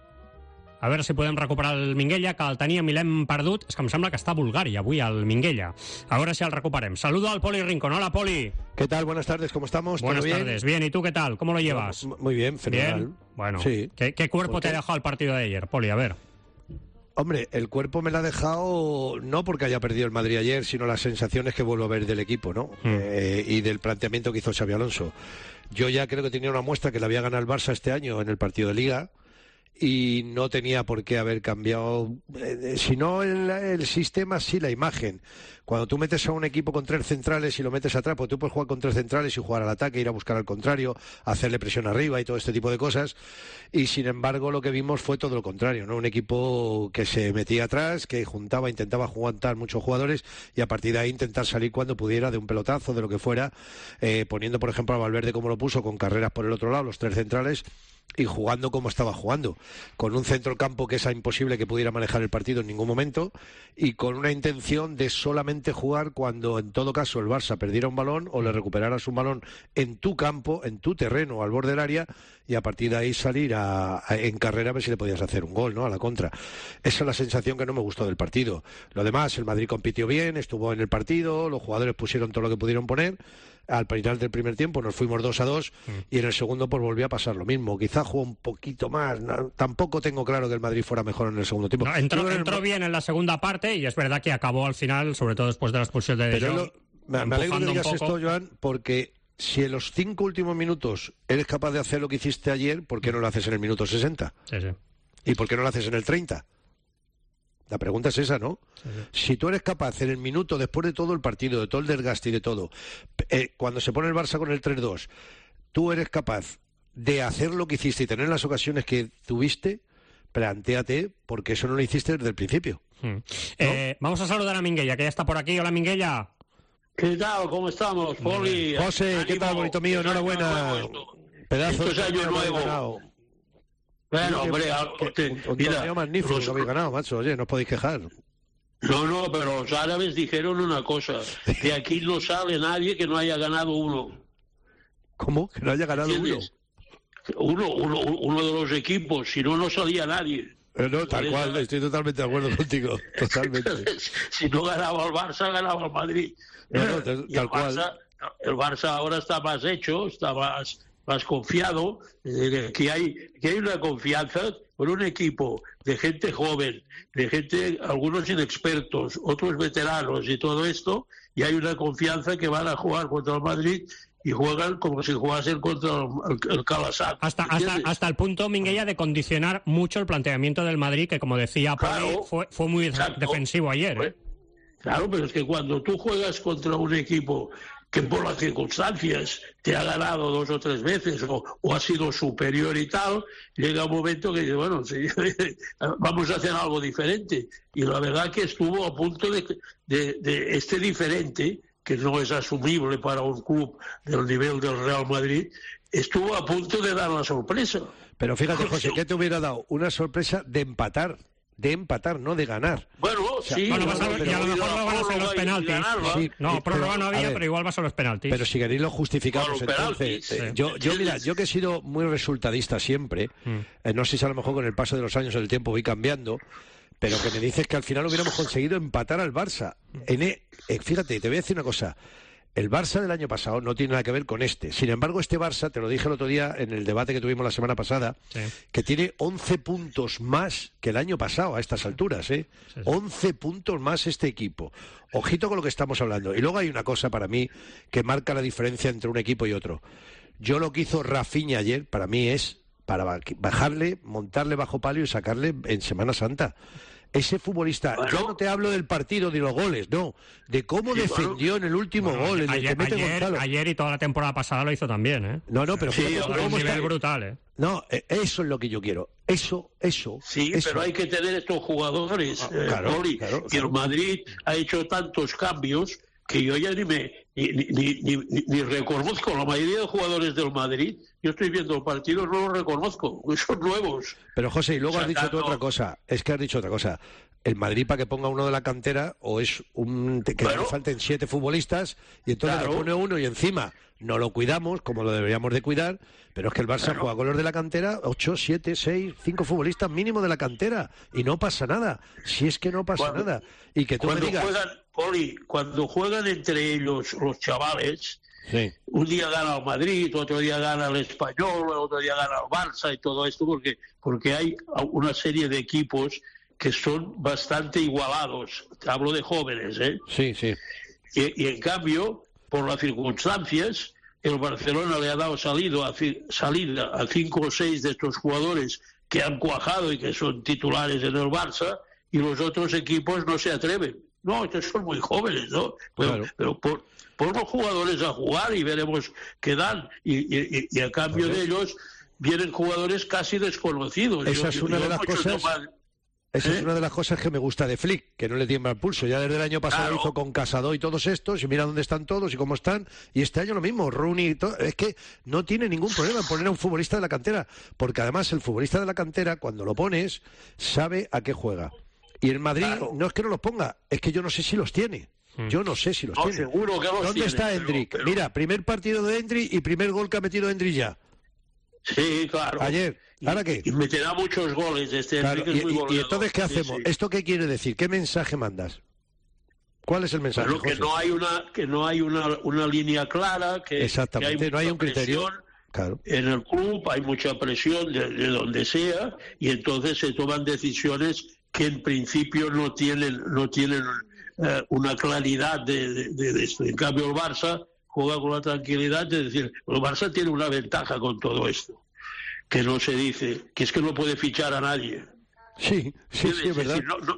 A veure si podem recuperar el Minguella, que el teníem i l'hem perdut. És que em sembla que està a Bulgària avui, el Minguella. A veure si el recuperem. Saludo al Poli Rincón. Hola, Poli. ¿Qué tal? Buenas tardes, ¿cómo estamos? Buenas tardes. Bien, ¿y tú qué tal? ¿Cómo lo llevas? Muy bien, fenomenal. Bien. Bueno, sí. ¿Qué cuerpo te ha dejado el partido de ayer, Poli? A ver. Hombre, el cuerpo me lo ha dejado no porque haya perdido el Madrid ayer, sino las sensaciones que vuelvo a ver del equipo, ¿no? Y del planteamiento que hizo Xabi Alonso. Yo ya creo que tenía una muestra que la había ganado el Barça este año en el partido de Liga y no tenía por qué haber cambiado, si no el sistema, sí la imagen. Cuando tú metes a un equipo con 3 centrales y lo metes atrás, pues tú puedes jugar con 3 centrales y jugar al ataque, ir a buscar al contrario, hacerle presión arriba y todo este tipo de cosas. Y sin embargo lo que vimos fue todo lo contrario, ¿no? Un equipo que se metía atrás, que juntaba, intentaba juntar muchos jugadores y a partir de ahí intentar salir cuando pudiera de un pelotazo, de lo que fuera, poniendo por ejemplo a Valverde como lo puso, con Carreras por el otro lado, los 3 centrales, y jugando como estaba jugando, con un centrocampo que es imposible que pudiera manejar el partido en ningún momento y con una intención de solamente jugar cuando en todo caso el Barça perdiera un balón o le recuperaras un balón en tu campo, en tu terreno, al borde del área y a partir de ahí salir en carrera a ver si le podías hacer un gol, ¿no? A la contra. Esa es la sensación que no me gustó del partido. Lo demás, el Madrid compitió bien, estuvo en el partido, los jugadores pusieron todo lo que pudieron poner. Al final del primer tiempo nos fuimos 2-2 y en el segundo pues volvió a pasar lo mismo. Quizá jugó un poquito más. Tampoco tengo claro que el Madrid fuera mejor en el segundo tiempo. No, entró bien en la segunda parte y es verdad que acabó al final, sobre todo después de la expulsión de De Jong. Me alegro que digas esto, Joan, porque si en los 5 últimos minutos eres capaz de hacer lo que hiciste ayer, ¿por qué no lo haces en el minuto 60? Sí. ¿Y por qué no lo haces en el 30? La pregunta es esa, ¿no? Sí. Si tú eres capaz en el minuto, después de todo el partido, de todo el desgaste y de todo, cuando se pone el Barça con el 3-2, tú eres capaz de hacer lo que hiciste y tener las ocasiones que tuviste, plantéate, porque eso no lo hiciste desde el principio. ¿No? Vamos a saludar a Minguella, que ya está por aquí. Hola, Minguella. ¿Qué tal? ¿Cómo estamos, Poli? José, ¿qué tal, bonito mío? Enhorabuena. Pedazo de año nuevo. Bueno, hombre, un torneo magnífico que habéis ganado, macho. Oye, no os podéis quejar. No, pero los árabes dijeron una cosa, que aquí no sale nadie que no haya ganado uno. ¿Cómo? ¿Que no haya ganado uno de los equipos? Si no, no salía nadie. No, tal cual, estoy totalmente de acuerdo contigo. Totalmente. Si no ganaba el Barça, ganaba el Madrid. Tal cual. El Barça ahora está más hecho, está más confiado, que hay una confianza con un equipo de gente joven, de gente, algunos inexpertos, otros veteranos y todo esto, y hay una confianza que van a jugar contra el Madrid y juegan como si jugasen contra el Calasat. Hasta el punto, Minguella, de condicionar mucho el planteamiento del Madrid, que como decía Poli, fue muy defensivo ayer. Claro, pero es que cuando tú juegas contra un equipo que por las circunstancias te ha ganado 2 o 3 veces o ha sido superior y tal, llega un momento que dice, bueno, sí, vamos a hacer algo diferente. Y la verdad que estuvo a punto de este diferente, que no es asumible para un club del nivel del Real Madrid, estuvo a punto de dar la sorpresa. Pero fíjate, José, ¿qué te hubiera dado? Una sorpresa de empatar, no de ganar. Bueno, sí. Bueno, y a lo mejor lo van a ser los penaltis. Sí, no, prórroga no había, pero igual va a ser los penaltis. Pero si queréis lo justificamos, entonces. Mira, yo que he sido muy resultadista siempre, no sé si a lo mejor con el paso de los años el tiempo voy cambiando, pero que me dices que al final hubiéramos conseguido empatar al Barça. Fíjate, te voy a decir una cosa. El Barça del año pasado no tiene nada que ver con este. Sin embargo, este Barça, te lo dije el otro día en el debate que tuvimos la semana pasada, que tiene 11 puntos más que el año pasado a estas alturas, ¿eh? 11 puntos más este equipo. Ojito con lo que estamos hablando. Y luego hay una cosa para mí que marca la diferencia entre un equipo y otro. Yo lo que hizo Rafinha ayer, para mí es para bajarle, montarle bajo palio y sacarle en Semana Santa. Ese futbolista, yo no te hablo del partido, de los goles, no, de cómo defendió en el último gol, en el que mete Gonzalo. Ayer y toda la temporada pasada lo hizo también, ¿eh? No, pero un nivel brutal, ¿eh? No, eso es lo que yo quiero. Eso. Sí, pero hay que tener estos jugadores, Poli. Y el Madrid ha hecho tantos cambios que yo ya ni reconozco la mayoría de jugadores del Madrid. Yo estoy viendo el partido, no los reconozco, son nuevos. Pero José, y luego has dicho tú otra cosa, el Madrid para que ponga uno de la cantera, o es que le falten 7 futbolistas, y entonces le pone uno y encima no lo cuidamos como lo deberíamos de cuidar, pero es que el Barça juega con los de la cantera, 8, 7, 6, 5 futbolistas mínimo de la cantera, y no pasa nada, si es que no pasa nada. Y que tú me digas... Cuando juegan entre ellos los chavales, un día gana el Madrid, otro día gana el Español, otro día gana el Barça y todo esto, porque hay una serie de equipos que son bastante igualados. Hablo de jóvenes, ¿eh? Sí. Y en cambio, por las circunstancias, el Barcelona le ha dado salida a 5 o 6 de estos jugadores que han cuajado y que son titulares en el Barça, y los otros equipos no se atreven. No, estos son muy jóvenes, ¿no? Pero por los jugadores a jugar y veremos qué dan. Y a cambio de ellos vienen jugadores casi desconocidos. Esa es una de las cosas... Esa es una de las cosas que me gusta de Flick, que no le tiembla el pulso. Ya desde el año pasado lo hizo con Casado y todos estos, y mira dónde están todos y cómo están. Y este año lo mismo, Rooney y todo. Es que no tiene ningún problema en poner a un futbolista de la cantera, porque además el futbolista de la cantera, cuando lo pones, sabe a qué juega. Y el Madrid no es que no los ponga, es que yo no sé si los tiene. Yo no sé si los tiene. Seguro que los ¿Dónde está Endrick? Mira, primer partido de Endrick y primer gol que ha metido Endrick ya. Sí, claro. Ayer. ¿Ahora qué? Y meterá muchos goles claro. ¿Y entonces qué hacemos? Sí. ¿Esto qué quiere decir? ¿Qué mensaje mandas? ¿Cuál es el mensaje, José? Que no hay una línea clara, exactamente, que hay no hay un criterio. Claro. En el club hay mucha presión de donde sea, y entonces se toman decisiones que en principio no tienen una claridad de esto. En cambio el Barça juega con la tranquilidad de decir, el Barça tiene una ventaja con todo esto, que no se dice, que es que no puede fichar a nadie. Sí, es verdad.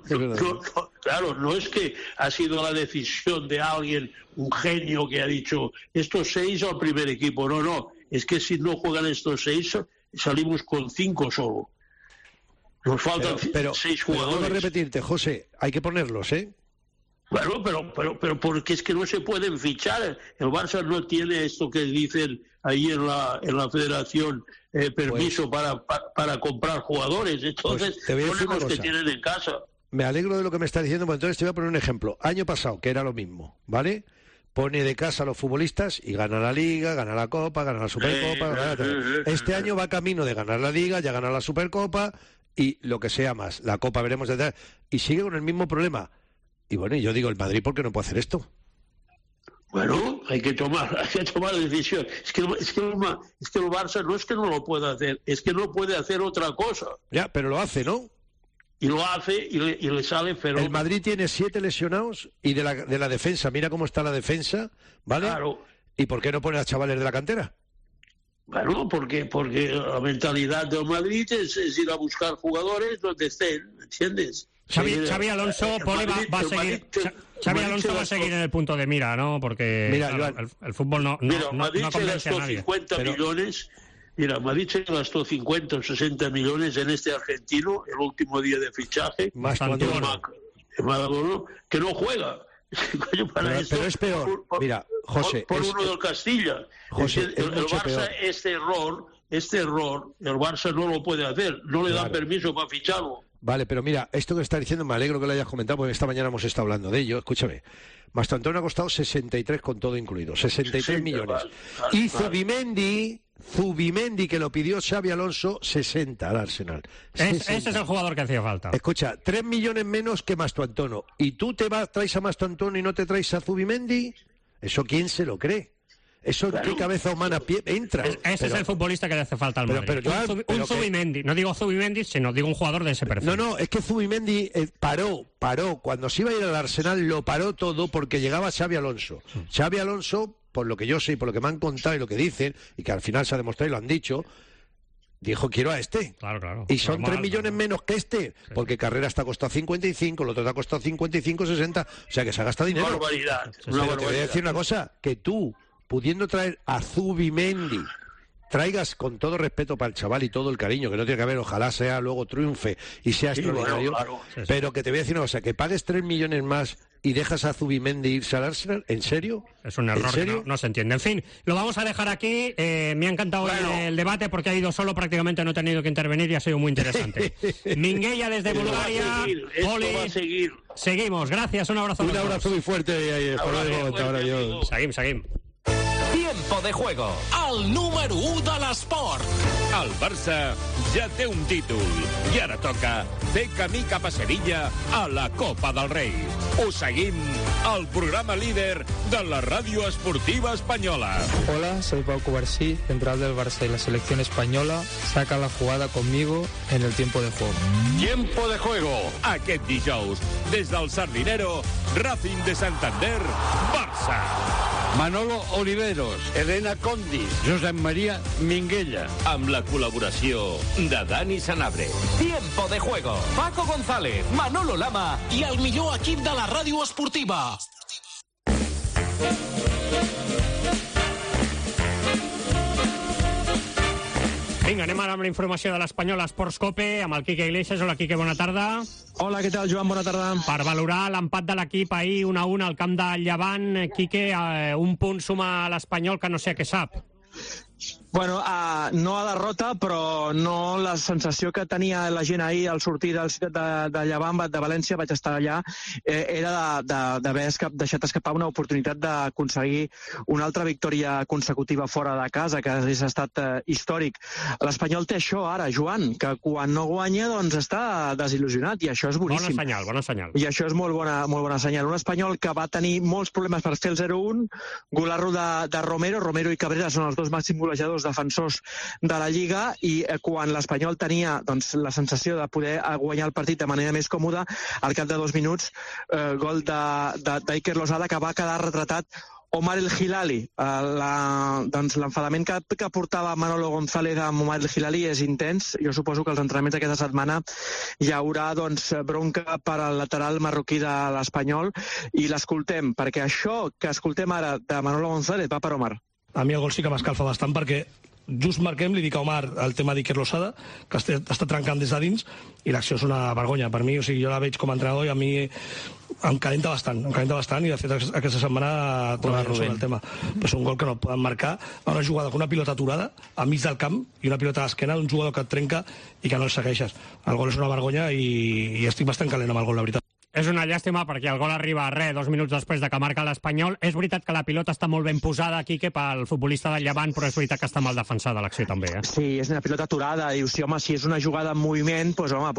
Claro, no es que ha sido la decisión de alguien, un genio que ha dicho, estos 6 al primer equipo. No, es que si no juegan estos 6, salimos con 5 solo. Nos faltan 6 jugadores. Pero vuelvo a repetirte, José, hay que ponerlos, ¿eh? Bueno, pero porque es que no se pueden fichar. El Barça no tiene esto que dicen ahí en la federación, permiso para comprar jugadores. Entonces, ponen los que tienen en casa. Me alegro de lo que me estás diciendo, pues entonces te voy a poner un ejemplo. Año pasado, que era lo mismo, ¿vale? Pone de casa a los futbolistas y gana la Liga, gana la Copa, gana la Supercopa. Este año va camino de ganar la Liga, ya gana la Supercopa y lo que sea más. La Copa veremos detrás. Y sigue con el mismo problema. Y bueno, yo digo, el Madrid, ¿por qué no puede hacer esto? Bueno, hay que tomar decisión. Es que el Barça no es que no lo pueda hacer, es que no puede hacer otra cosa. Ya, pero lo hace, ¿no? Y lo hace y le sale feroz. El Madrid tiene 7 lesionados y de la defensa, mira cómo está la defensa, ¿vale? Claro. ¿Y por qué no pone a chavales de la cantera? Bueno, porque la mentalidad del Madrid es ir a buscar jugadores donde estén, ¿entiendes? Xavi Alonso va a seguir. Xavi Alonso va a seguir en el punto de mira, ¿no? Porque el fútbol no convence a nadie. 50 millones. Mira, Madrid se gastó 50 o 60 millones en este argentino el último día de fichaje. Más que no juega. Pero es peor. Mira, José. Por uno del Castilla. José, el Barça, peor. Este error, el Barça no lo puede hacer. No le dan permiso para ficharlo. Vale, pero mira, esto que está diciendo me alegro que lo hayas comentado porque esta mañana hemos estado hablando de ello. Escúchame, Mastro Antonio ha costado 63 con todo incluido, 63 millones. Y Zubimendi, que lo pidió Xabi Alonso, 60 al Arsenal. Ese es el jugador que hacía falta. Escucha, 3 millones menos que Mastro Antonio. ¿Y tú traes a Mastro Antonio y no te traes a Zubimendi? ¿Eso quién se lo cree? ¿Eso en qué cabeza humana entra? Ese es el futbolista que le hace falta al Madrid. Un Zubimendi. No digo Zubimendi, sino digo un jugador de ese perfil. No, es que Zubimendi paró. Cuando se iba a ir al Arsenal lo paró todo porque llegaba Xabi Alonso. Xabi Alonso, por lo que yo sé y por lo que me han contado y lo que dicen, y que al final se ha demostrado y lo han dicho, dijo, quiero a este. Claro. Y son 3 millones menos que este, porque Carreras te ha costado 55, el otro te ha costado 55, 60, o sea que se ha gastado dinero. Una barbaridad. Pero te voy a decir una cosa, que tú, pudiendo traer a Zubimendi, traigas con todo respeto para el chaval y todo el cariño, que no tiene que haber, ojalá sea, luego triunfe y sea extraordinario, claro. Pero que te voy a decir una cosa, que pagues 3 millones más y dejas a Zubimendi irse al Arsenal, ¿en serio? Es un error que no se entiende. En fin, lo vamos a dejar aquí. Me ha encantado el debate porque ha ido solo, prácticamente no he tenido que intervenir y ha sido muy interesante. Minguella desde Bulgaria. Esto va a seguir. Seguimos, gracias, un abrazo. Un abrazo muy fuerte. Seguim. Tiempo de juego. El número 1 de l'esport. El Barça ja té un títol i ara toca fer camí cap a Sevilla a la Copa del Rei. Us seguim al programa líder de la ràdio esportiva espanyola. Hola, soy Pau Cubarsí, central del Barça y la selección española saca la jugada conmigo en el tiempo de juego. Tiempo de juego. Aquest dijous, des del Sardinero, Racing de Santander, Barça. Manolo Oliveros, Elena Condi, Josep María Minguella. Amb la col·laboració de Dani Sanabria. Tiempo de juego. Paco González, Manolo Lama i el millor equip de la ràdio esportiva. Vinga, anem ara amb la informació de l'Espanyol Esports Cope, amb el Quique Iglesias. Hola, Quique, bona tarda. Hola, què tal, Joan? Bona tarda. Per valorar l'empat de l'equip ahir 1-1 al camp del Llevant, Quique, un punt suma a l'Espanyol que no sé a què sap. Bueno, no a derrota, però no la sensació que tenia la gent ahir al sortir de Llevant, de València, vaig estar allà, era d'haver deixat escapar una oportunitat d'aconseguir una altra victòria consecutiva fora de casa, que hagués estat històric. L'Espanyol té això ara, Joan, que quan no guanya doncs està desil·lusionat, i això és boníssim. Bona senyal. I això és molt bona senyal. Un Espanyol que va tenir molts problemes per fer el 0-1, golarro de Romero i Cabrera són els dos màxims golejadors defensors de la Lliga, i quan l'Espanyol tenia la sensació de poder guanyar el partit de manera més còmoda, al cap de 2 minuts, gol d'Iker Losada, que va quedar retratat Omar El Hilali. L'enfadament que portava Manolo González amb Omar El Hilali és intens. Jo suposo que als entrenaments d'aquesta setmana hi haurà bronca per al lateral marroquí de l'Espanyol, i l'escoltem, perquè això que escoltem ara de Manolo González va per Omar. A mi el gol sí que m'escalfa bastant perquè just marquem, li dic a Omar el tema d'Iker Losada, que està trencant des de dins, i l'acció és una vergonya per mi. O sigui, jo la veig com a entrenador i a mi em calenta bastant, i de fet aquesta setmana treballarem sobre el tema. Però és un gol que no poden marcar a una jugada con una pilota aturada a mig del camp i una pilota d'esquena d'un jugador que et trenca i que no el segueixes. El gol és una vergonya i estic bastant calent amb el gol, la veritat. És una llàstima perquè el gol arriba a 2 minuts després de que marca l'Espanyol. És veritat que la pilota està molt ben posada aquí, que pel futbolista del Llevant, però és veritat que està mal defensada l'acció també. Sí, és una pilota aturada. Dius, home, si és una jugada en moviment,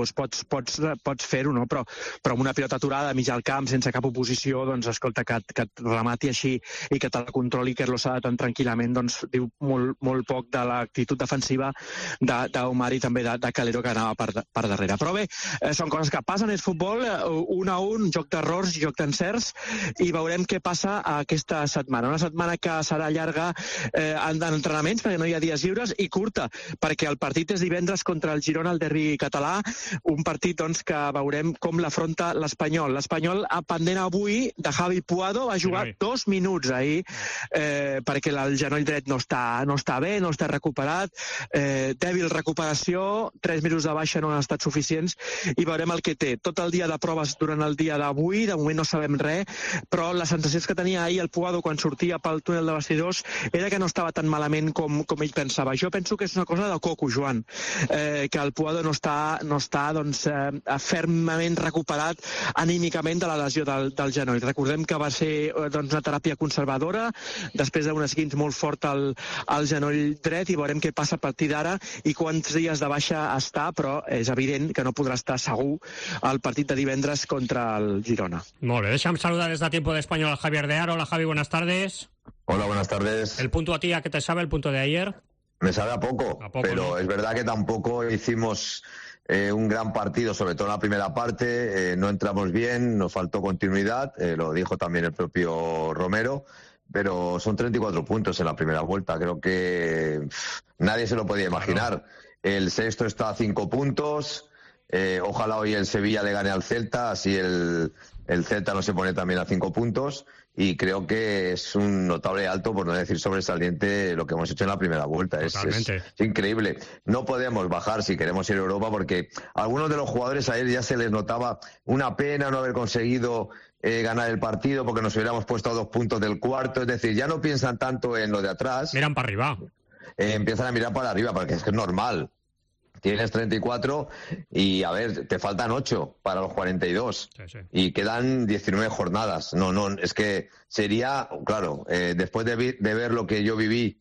pots fer-ho, no? Però amb una pilota aturada a mig al camp, sense cap oposició, escolta, que et remati així i que te la controli Iker Losada tan tranquil·lament, diu molt poc de l'actitud defensiva d'Omar i també de Calero, que anava per darrere. Però bé, són coses que passen, és futbol, 1-1, joc d'errors, joc d'encerts, i veurem què passa aquesta setmana. Una setmana que serà llarga en entrenaments, perquè no hi ha dies lliures, i curta, perquè el partit és divendres contra el Girona, el derbi català, un partit que veurem com l'afronta l'Espanyol. L'Espanyol, pendent avui de Javi Puado, va jugar 2 minuts ahir, perquè el genoll dret no està bé, no està recuperat, dèbil recuperació, 3 minuts de baixa no han estat suficients, i veurem el que té. Tot el dia de proves durant durant el dia d'avui, de moment no sabem res, però les sensacions que tenia ahir el Puado quan sortia pel túnel de vestidors era que no estava tan malament com ell pensava. Jo penso que és una cosa de coco, Joan, que el Puado no està doncs, fermament recuperat anímicament de la lesió del genoll. Recordem que va ser doncs, una teràpia conservadora, després d'un esquinç molt fort al genoll dret, i veurem què passa a partir d'ara i quants dies de baixa està, però és evident que no podrà estar segur al partit de divendres contra el Girona. Molt bé, deixa'm saludar desde Tiempo de Español a Javier de Aro. Hola, Javi, buenas tardes. Hola, buenas tardes. ¿El punto a ti a qué te sabe el punto de ayer? Me sabe a poco, pero ¿no? Es verdad que tampoco hicimos un gran partido, sobre todo en la primera parte, no entramos bien, nos faltó continuidad, lo dijo también el propio Romero, pero son 34 puntos en la primera vuelta, creo que nadie se lo podía imaginar. El sexto está a 5 puntos, ojalá hoy el Sevilla le gane al Celta, así el Celta no se pone también a 5 puntos, y creo que es un notable alto, por no decir sobresaliente, lo que hemos hecho en la primera vuelta. Es increíble. No podemos bajar si queremos ir a Europa, porque a algunos de los jugadores ayer ya se les notaba una pena no haber conseguido ganar el partido, porque nos hubiéramos puesto a 2 puntos del cuarto. Es decir, ya no piensan tanto en lo de atrás. Miran para arriba. Empiezan a mirar para arriba, porque es que es normal. Tienes 34 y, a ver, te faltan 8 para los 42. Sí. Y quedan 19 jornadas. No, es que sería, claro, después de ver lo que yo viví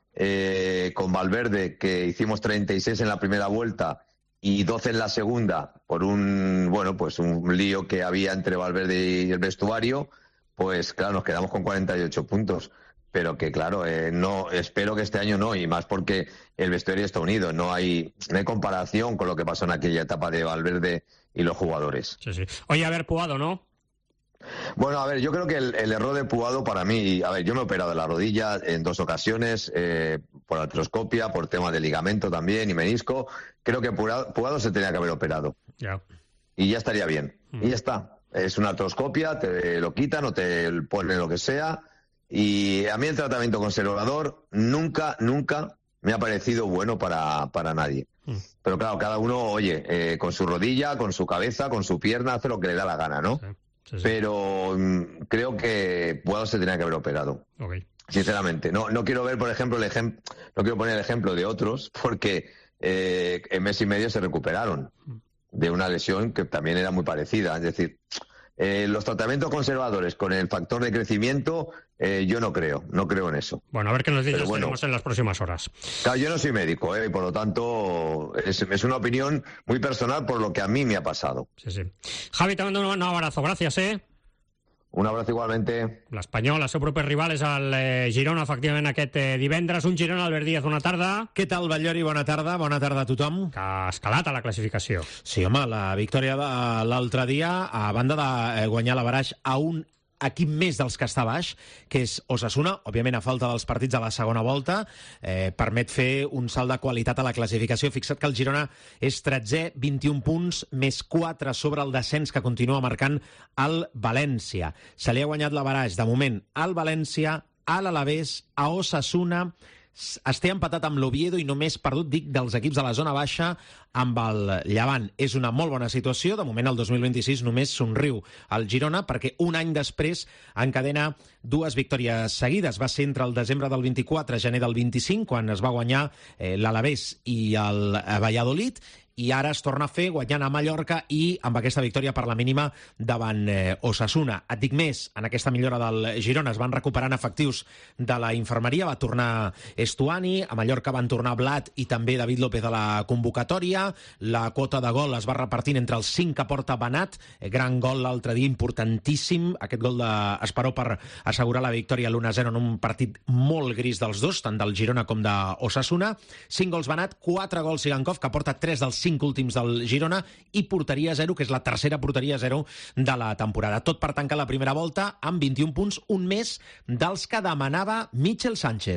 con Valverde, que hicimos 36 en la primera vuelta y 12 en la segunda, por un lío que había entre Valverde y el vestuario, pues claro, nos quedamos con 48 puntos. Pero que claro, no, espero que este año no, y más porque el vestuario está unido, no hay comparación con lo que pasó en aquella etapa de Valverde y los jugadores. Sí. Oye, a ver, Puado, ¿no? Bueno, a ver, yo creo que el error de Puado para mí, a ver, yo me he operado la rodilla en 2 ocasiones, por artroscopia, por tema de ligamento también y menisco. Creo que Puado se tenía que haber operado. Ya. Y ya estaría bien. Y ya está. Es una artroscopia, te lo quitan o te ponen lo que sea. Y a mí el tratamiento conservador nunca me ha parecido bueno para nadie. Pero claro, cada uno, oye, con su rodilla, con su cabeza, con su pierna, hace lo que le da la gana, ¿no? Sí. Pero creo que Puado se tenía que haber operado. Okay. Sinceramente. No quiero ver, por ejemplo, no quiero poner el ejemplo de otros, porque en mes y medio se recuperaron de una lesión que también era muy parecida. Es decir, los tratamientos conservadores con el factor de crecimiento, yo no creo en eso. Bueno, a ver qué noticias tenemos en las próximas horas. Claro, yo no soy médico, y por lo tanto es una opinión muy personal por lo que a mí me ha pasado. Sí. Javi, te mando un abrazo, gracias, Un abrazo igualmente. L'Espanyol, els seus propers rivals, el Girona, efectivament, aquest divendres. Un Girona, Albert Díaz, bona tarda. Què tal, Batllori? Bona tarda a tothom. Que ha escalat a la classificació. Sí, home, la victòria de l'altre dia, a banda de guanyar l'Avaraix a un equip més dels que està baix, que és Osasuna, òbviament a falta dels partits de la segona volta, permet fer un salt de qualitat a la classificació. Fixa't que el Girona és 13è, 21 punts, més 4 sobre el descens que continua marcant el València. Se li ha guanyat l'Avaraix, de moment, al València, a l'Alavés, a Osasuna, es té empatat amb l'Oviedo i només perdut, dic, dels equips de la zona baixa amb el Llevant. És una molt bona situació. De moment, el 2026 només somriu al Girona perquè un any després encadena 2 victòries seguides. Va ser entre el desembre del 24 i gener del 25, quan es va guanyar l'Alavés i el Valladolid, i ara es torna a fer guanyant a Mallorca i amb aquesta victòria per la mínima davant Osasuna. Et dic més, en aquesta millora del Girona es van recuperant efectius de la infermeria, va tornar Estuani, a Mallorca van tornar Blat i també David López a la convocatòria, la quota de gol es va repartint entre els 5 que porta Benat, gran gol l'altre dia, importantíssim, aquest gol d'Esperó per assegurar la victòria l'1-0 en un partit molt gris dels dos, tant del Girona com d'Osasuna. 5 gols Benat, 4 gols Sigankov, que porta 3 dels 5 últims del Girona, i porteria 0, que és la tercera porteria 0 de la temporada. Tot per tancar la primera volta amb 21 punts, un més dels que demanava Michel Sánchez.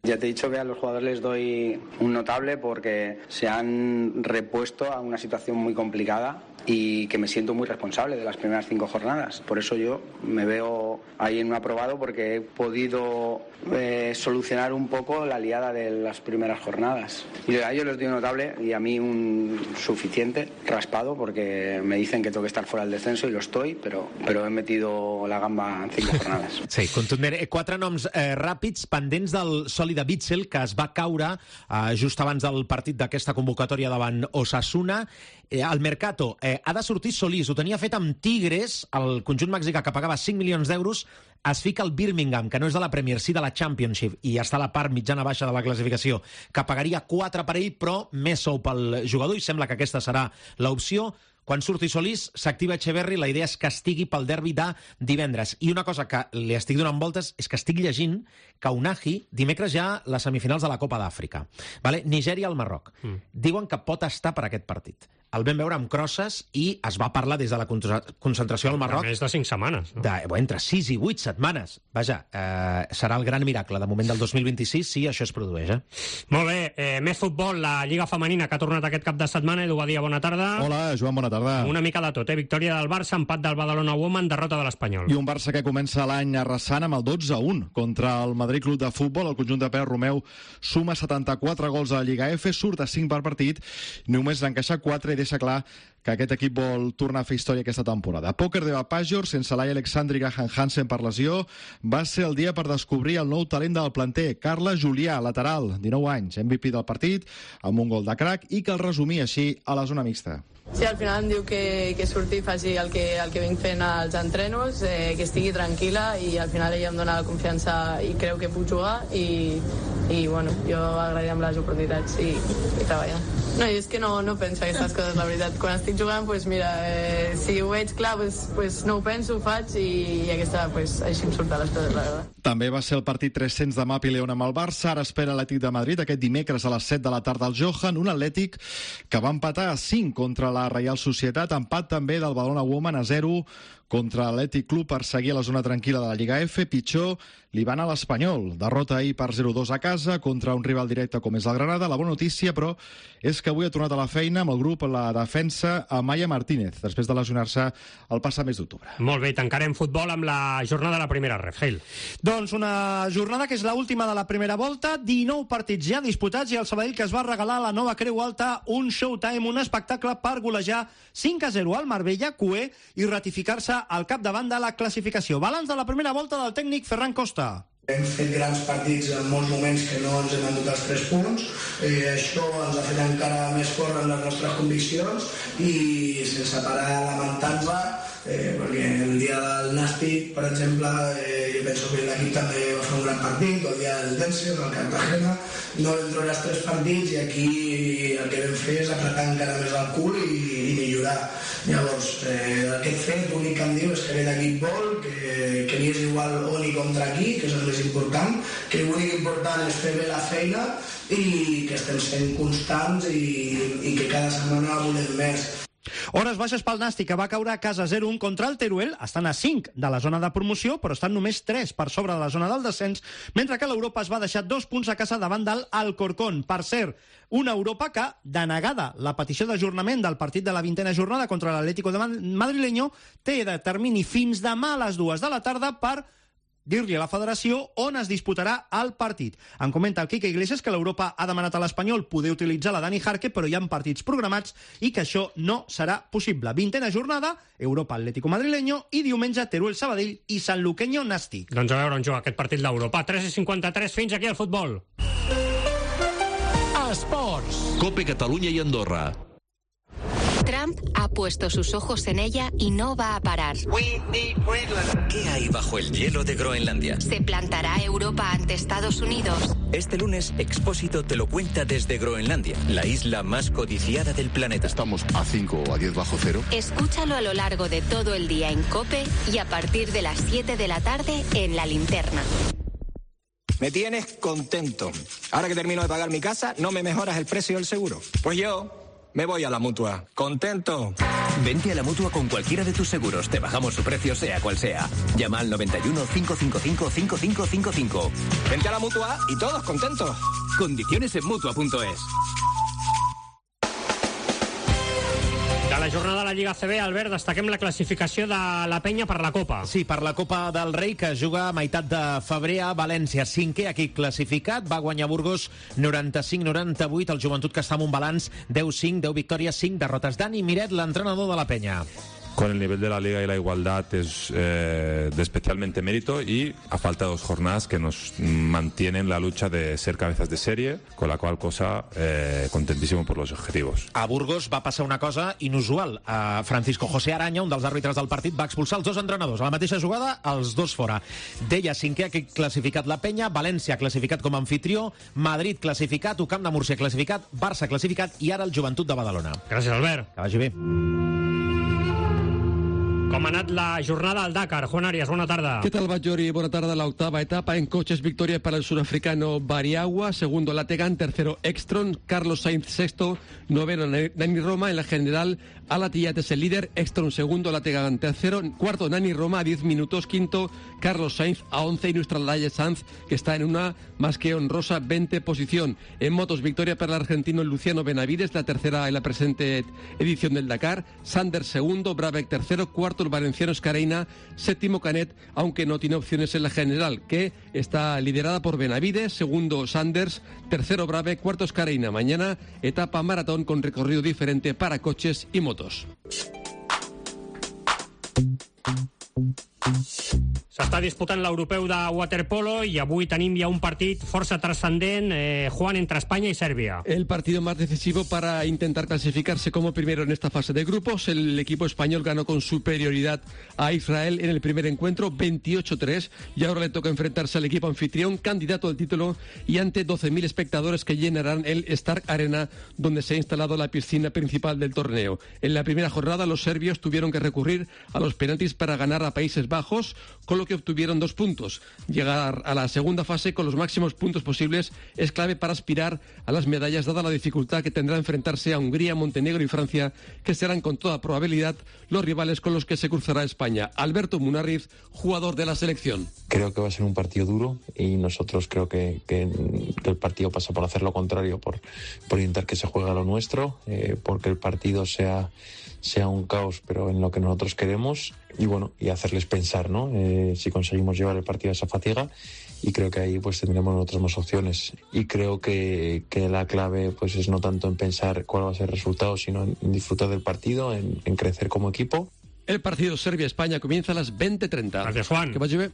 Ya te he dicho que a los jugadores les doy un notable porque se han repuesto a una situación muy complicada y que me siento muy responsable de las primeras 5 jornadas. Por eso yo me veo ahí en un aprobado porque he podido solucionar un poco la liada de las primeras jornadas. Y a ellos les doy un notable y a mí un suficiente, raspado, porque me dicen que tengo que estar fuera del descenso y lo estoy, pero he metido la gamba en 5 jornadas. Sí, contundent. 4 noms ràpids pendents del sòlid de Witzel, que es va caure just abans del partit d'aquesta convocatòria davant Osasuna. Al Mercato ha de sortir Solís, ho tenia fet amb Tigres, el conjunt mexicà que pagava 5 milions d'euros, es fica el Birmingham, que no és de la Premier, sí de la Championship, i està a la part mitjana-baixa de la classificació, que pagaria 4 per ell, però més sou pel jugador, i sembla que aquesta serà l'opció. Quan surti Solís, s'activa Echeverri, la idea és que estigui pel derbi de divendres. I una cosa que li estic donant voltes és que estic llegint que Unahi, dimecres ja les semifinals de la Copa d'Àfrica. Vale? Nigèria al Marroc. Diuen que pot estar per aquest partit. El vam veure amb crosses i es va parlar des de la concentració al Marroc. Més de 5 setmanes. No? Entre 6 i 8 setmanes. Vaja, serà el gran miracle de moment del 2026 si això es produeix. Molt bé, més futbol, la Lliga Femenina que ha tornat aquest cap de setmana. Edu Badia, bona tarda. Hola, Joan, bona tarda. Una mica de tot, victòria del Barça, empat del Badalona Women, derrota de l'Espanyol. I un Barça que comença l'any arrasant amb el 12-1 contra el Madrid Club de Futbol. El conjunt de Pere Romeu suma 74 gols a la Lliga F, surt a 5 per partit, només n'ha encaixat 4 i deixa clar que aquest equip vol tornar a fer història aquesta temporada. Pòquer de Bapajor, sense Laia Alexandri i Gahan Hansen per lesió, va ser el dia per descobrir el nou talent del planter, Carla Julià, lateral, 19 anys, MVP del partit, amb un gol de crack i que el resumia així a la zona mixta. Sí, al final em diu que surti i faci el que vinc fent als entrenos, que estigui tranquil·la i al final ella em dona la confiança i creu que puc jugar i bueno, jo agrairem les oportunitats i treballar. No, i és que no penso aquestes coses, la veritat. Quan estic jugant, pues mira, si ho veig clar, pues no ho penso, ho faig i aquesta, pues, així em surten les coses, la veritat. També va ser el partit 300 de Mapi León amb el Barça, ara espera l'Atlètic de Madrid aquest dimecres a les 7 de la tarda al Johan, un Atlètic que va empatar a 5 contra la Reial Societat, empat també del Badalona Women a 0 contra l'Atlètic Club per seguir a la zona tranquil·la de la Lliga F. Pitjor li van a l'Espanyol. Derrota ahir per 0-2 a casa contra un rival directe com és el Granada. La bona notícia, però, és que avui ha tornat a la feina amb el grup a la defensa Amaya Martínez, després de lesionar-se el passat mes d'octubre. Molt bé, tancarem futbol amb la jornada de la primera ref. Gil. Doncs una jornada que és l'última de la primera volta, 19 partits ja disputats i el Sabadell que es va regalar a la nova Creu Alta un showtime, un espectacle per golejar 5-0 al Marbella, Cué, i ratificar-se al capdavant de la classificació. Balanç de la primera volta del tècnic Ferran Costa. Hem fet grans partits en molts moments que no ens hem endut els 3 punts. Això ens ha fet encara més fort en les nostres conviccions i sense parar lamentant-la, perquè el dia del Nàstic, per exemple, jo penso que l'equip també va fer un gran partit, el dia del Dense, el Cartagena, no vam treure els 3 partits i aquí el que vam fer és apretar encara més el cul i millorar. Llavors, aquest fet, l'únic que em diu és que aquest equip vol, que li és igual on i contra qui, que és el més important, que l'únic important és fer bé la feina i que estem sent constants i que cada setmana volem més. Hores baixes pel Nàstic, que va caure a casa 0-1 contra el Teruel. Estan a 5 de la zona de promoció, però estan només 3 per sobre de la zona del descens, mentre que l'Europa es va deixar 2 punts a casa davant del Alcorcón. Per cert, una Europa que, denegada la petició d'ajornament del partit de la 20a jornada contra l'Atlético de Madrileño, té de termini fins demà a les 2 de la tarda per dir-li a la federació on es disputarà el partit. En comenta el Quique Iglesias que l'Europa ha demanat a l'Espanyol poder utilitzar la Dani Jarque, però hi ha partits programats i que això no serà possible. 20a jornada, Europa Atlético Madrileño i diumenge Teruel Sabadell i Sanluqueño Nàstic. Doncs a veure on juga aquest partit d'Europa. 3:53, fins aquí el futbol. Esports. Cope Catalunya i Andorra. Trump ha puesto sus ojos en ella y no va a parar. ¿Qué hay bajo el hielo de Groenlandia? ¿Se plantará Europa ante Estados Unidos? Este lunes, Expósito te lo cuenta desde Groenlandia, la isla más codiciada del planeta. Estamos a 5 o a 10 bajo cero. Escúchalo a lo largo de todo el día en COPE y a partir de las 7 de la tarde en La Linterna. Me tienes contento. Ahora que termino de pagar mi casa, ¿no me mejoras el precio del seguro? Pues yo Me voy a la Mutua. ¿Contento? Vente a la Mutua con cualquiera de tus seguros. Te bajamos su precio, sea cual sea. Llama al 91 555 5555. Vente a la Mutua y todos contentos. Condiciones en Mutua.es. De la jornada de la Lliga CB, Albert, destaquem la classificació de la penya per la Copa. Sí, per la Copa del Rei, que juga a meitat de febrer a València. 5è equip classificat, va guanyar Burgos 95-98, el Joventut, que està amb un balanç 10-5, 10 victòries, 5 derrotes. Dani Miret, l'entrenador de la penya. Con el nivel de la Liga y la igualdad es de especialmente mérito, y a falta de 2 jornadas que nos mantienen la lucha de ser cabezas de serie, con la cual cosa contentísimo por los objetivos. A Burgos va passar una cosa inusual. Francisco José Araña, un dels àrbitres del partit, va expulsar els 2 entrenadors. A la mateixa jugada, els 2 fora. Deia 5è que classificat la penya, València classificat com a anfitrió, Madrid classificat, UCAM de Múrcia classificat, Barça classificat i ara el Joventut de Badalona. Gràcies, Albert. Que vagi bé. Com ha anat la jornada al Dakar? Juan Arias, bona tarda. ¿Qué tal, Bajori? Buena tarde. La octava etapa en coches, victoria para el surafricano Bariagua, segundo Lategan, tercero Ekstrom, Carlos Sainz sexto, noveno Nani Roma. En la general, Alatillat es el líder, Ekstrom segundo, Lategan tercero, cuarto Nani Roma a 10 minutos, quinto Carlos Sainz a 11 y nuestra Laia Sanz, que está en una más que honrosa 20 posición. En motos, victoria para el argentino Luciano Benavides, la tercera en la presente edición del Dakar, Sanders segundo, Brabec tercero, cuarto el valenciano Escareina, séptimo Canet, aunque no tiene opciones en la general, que está liderada por Benavides, segundo Sanders, tercero Brabec, cuarto Escareina. Mañana etapa maratón con recorrido diferente para coches y motos. S'està disputant l'europeu de waterpolo i avui tenim ja un partit força transcendent, Juan, entre España y Serbia. El partido más decisivo para intentar clasificarse como primero en esta fase de grupos. El equipo español ganó con superioridad a Israel en el primer encuentro, 28-3, y ahora le toca enfrentarse al equipo anfitrión, candidato al título, y ante 12.000 espectadores que llenarán el Stark Arena, donde se ha instalado la piscina principal del torneo. En la primera jornada, los serbios tuvieron que recurrir a los penaltis para ganar a Países Bajos, con lo que obtuvieron 2 puntos. Llegar a la segunda fase con los máximos puntos posibles es clave para aspirar a las medallas, dada la dificultad que tendrá enfrentarse a Hungría, Montenegro y Francia, que serán con toda probabilidad los rivales con los que se cruzará España. Alberto Munarriz, jugador de la selección. Creo que va a ser un partido duro y nosotros creo que el partido pasa por hacer lo contrario, por intentar que se juegue a lo nuestro, porque el partido sea un caos, pero en lo que nosotros queremos, y bueno, y hacerles pensar, ¿no? Si conseguimos llevar el partido a esa fatiga, y creo que ahí pues tendremos otras más opciones. Y creo que la clave pues es no tanto en pensar cuál va a ser el resultado, sino en disfrutar del partido, en crecer como equipo. El partido Serbia-España comienza a las 20:30. Gràcies, Juan. Que vagi bé.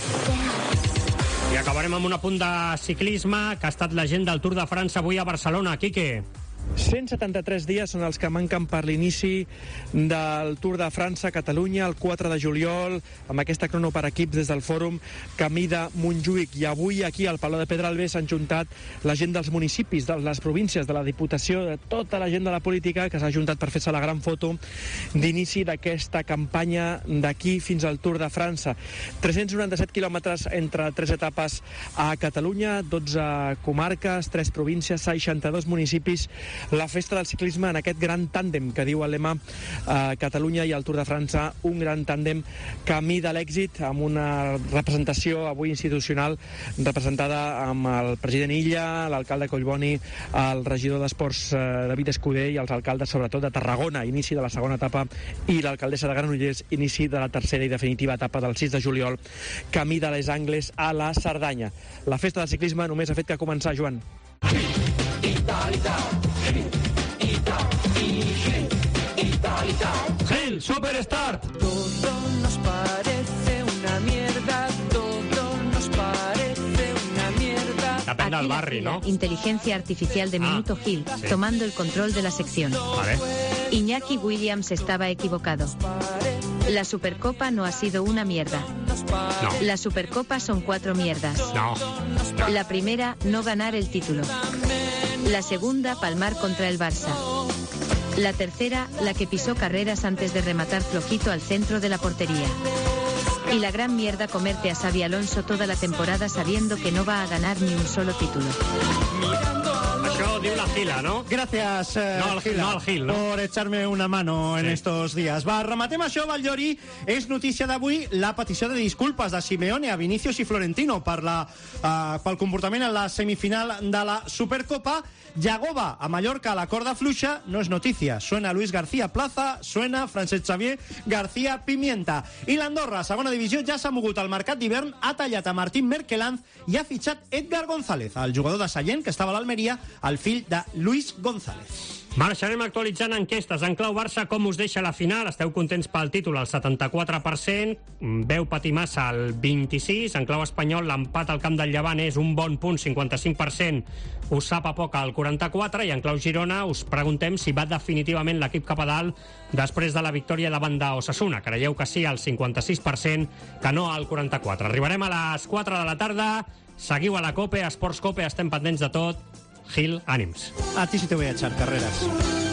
I acabarem amb un apunt de ciclisme, que ha estat la gent del Tour de França avui a Barcelona. Quique. 173 dies són els que manquen per l'inici del Tour de França a Catalunya, el 4 de juliol, amb aquesta crono per equips des del fòrum Camí de Montjuïc. I avui aquí al Palau de Pedralbes s'han juntat la gent dels municipis, de les províncies, de la Diputació, de tota la gent de la política que s'ha juntat per fer-se la gran foto d'inici d'aquesta campanya d'aquí fins al Tour de França. 397 quilòmetres entre 3 etapes a Catalunya, 12 comarques, 3 províncies, 62 municipis. La festa del ciclisme en aquest gran tàndem que diu el lema Catalunya i el Tour de França, un gran tàndem camí de l'èxit, amb una representació avui institucional representada amb el president Illa, l'alcalde Collboni, el regidor d'Esports David Escudé i els alcaldes sobretot de Tarragona, inici de la segona etapa, i l'alcaldessa de Granollers, inici de la tercera i definitiva etapa del 6 de juliol, camí de les Angles a la Cerdanya. La festa del ciclisme només ha fet que començar, Joan. Gil, Superstart. Todo nos parece una mierda, todo nos parece una mierda. Depèn del barri, ¿no? Inteligencia artificial de Minuto Gil, sí. tomando el control de la sección. Vale. Iñaki Williams estaba equivocado. La Supercopa no ha sido una mierda. No. La Supercopa son 4 mierdas. No. La primera, no ganar el título. La segunda, palmar contra el Barça. La tercera, la que pisó Carreras antes de rematar flojito al centro de la portería. Y la gran mierda, comerte a Xabi Alonso toda la temporada sabiendo que no va a ganar ni un solo título. Això diu la Gila, ¿no? Gracias, No, el Gil, ¿no? por echarme una mano en estos días. Va, rematem això, Valllori. És notícia d'avui la petició de disculpes de Simeone a Vinicius i Florentino pel comportament en la semifinal de la Supercopa. Yagoba a Mallorca a la corda fluixa no és notícia. Suena Luis García Plaza, suena Francesc Xavier García Pimienta. I l'Andorra, segona divisió, ja s'ha mogut al mercat d'hivern, ha tallat a Martín Merkelanz i ha fitxat Edgar González, el jugador de Sallent, que estava a l'Almeria, el fill de Luis González. Marxarem actualitzant enquestes. En clau Barça, com us deixa la final? Esteu contents pel títol, el 74%. Veu patir massa, el 26%. En clau espanyol, l'empat al camp del Llevant és un bon punt, 55%. Us sap a poc, el 44%. I en clau Girona, us preguntem si va definitivament l'equip cap a dalt després de la victòria davant d'Osasuna. Creieu que sí, al 56%, que no al 44%. Arribarem a les 4 de la tarda. Seguiu a la COPE, a Esports COPE, estem pendents de tot. Gil, ànims. A ti sí te voy a echar, Carreras.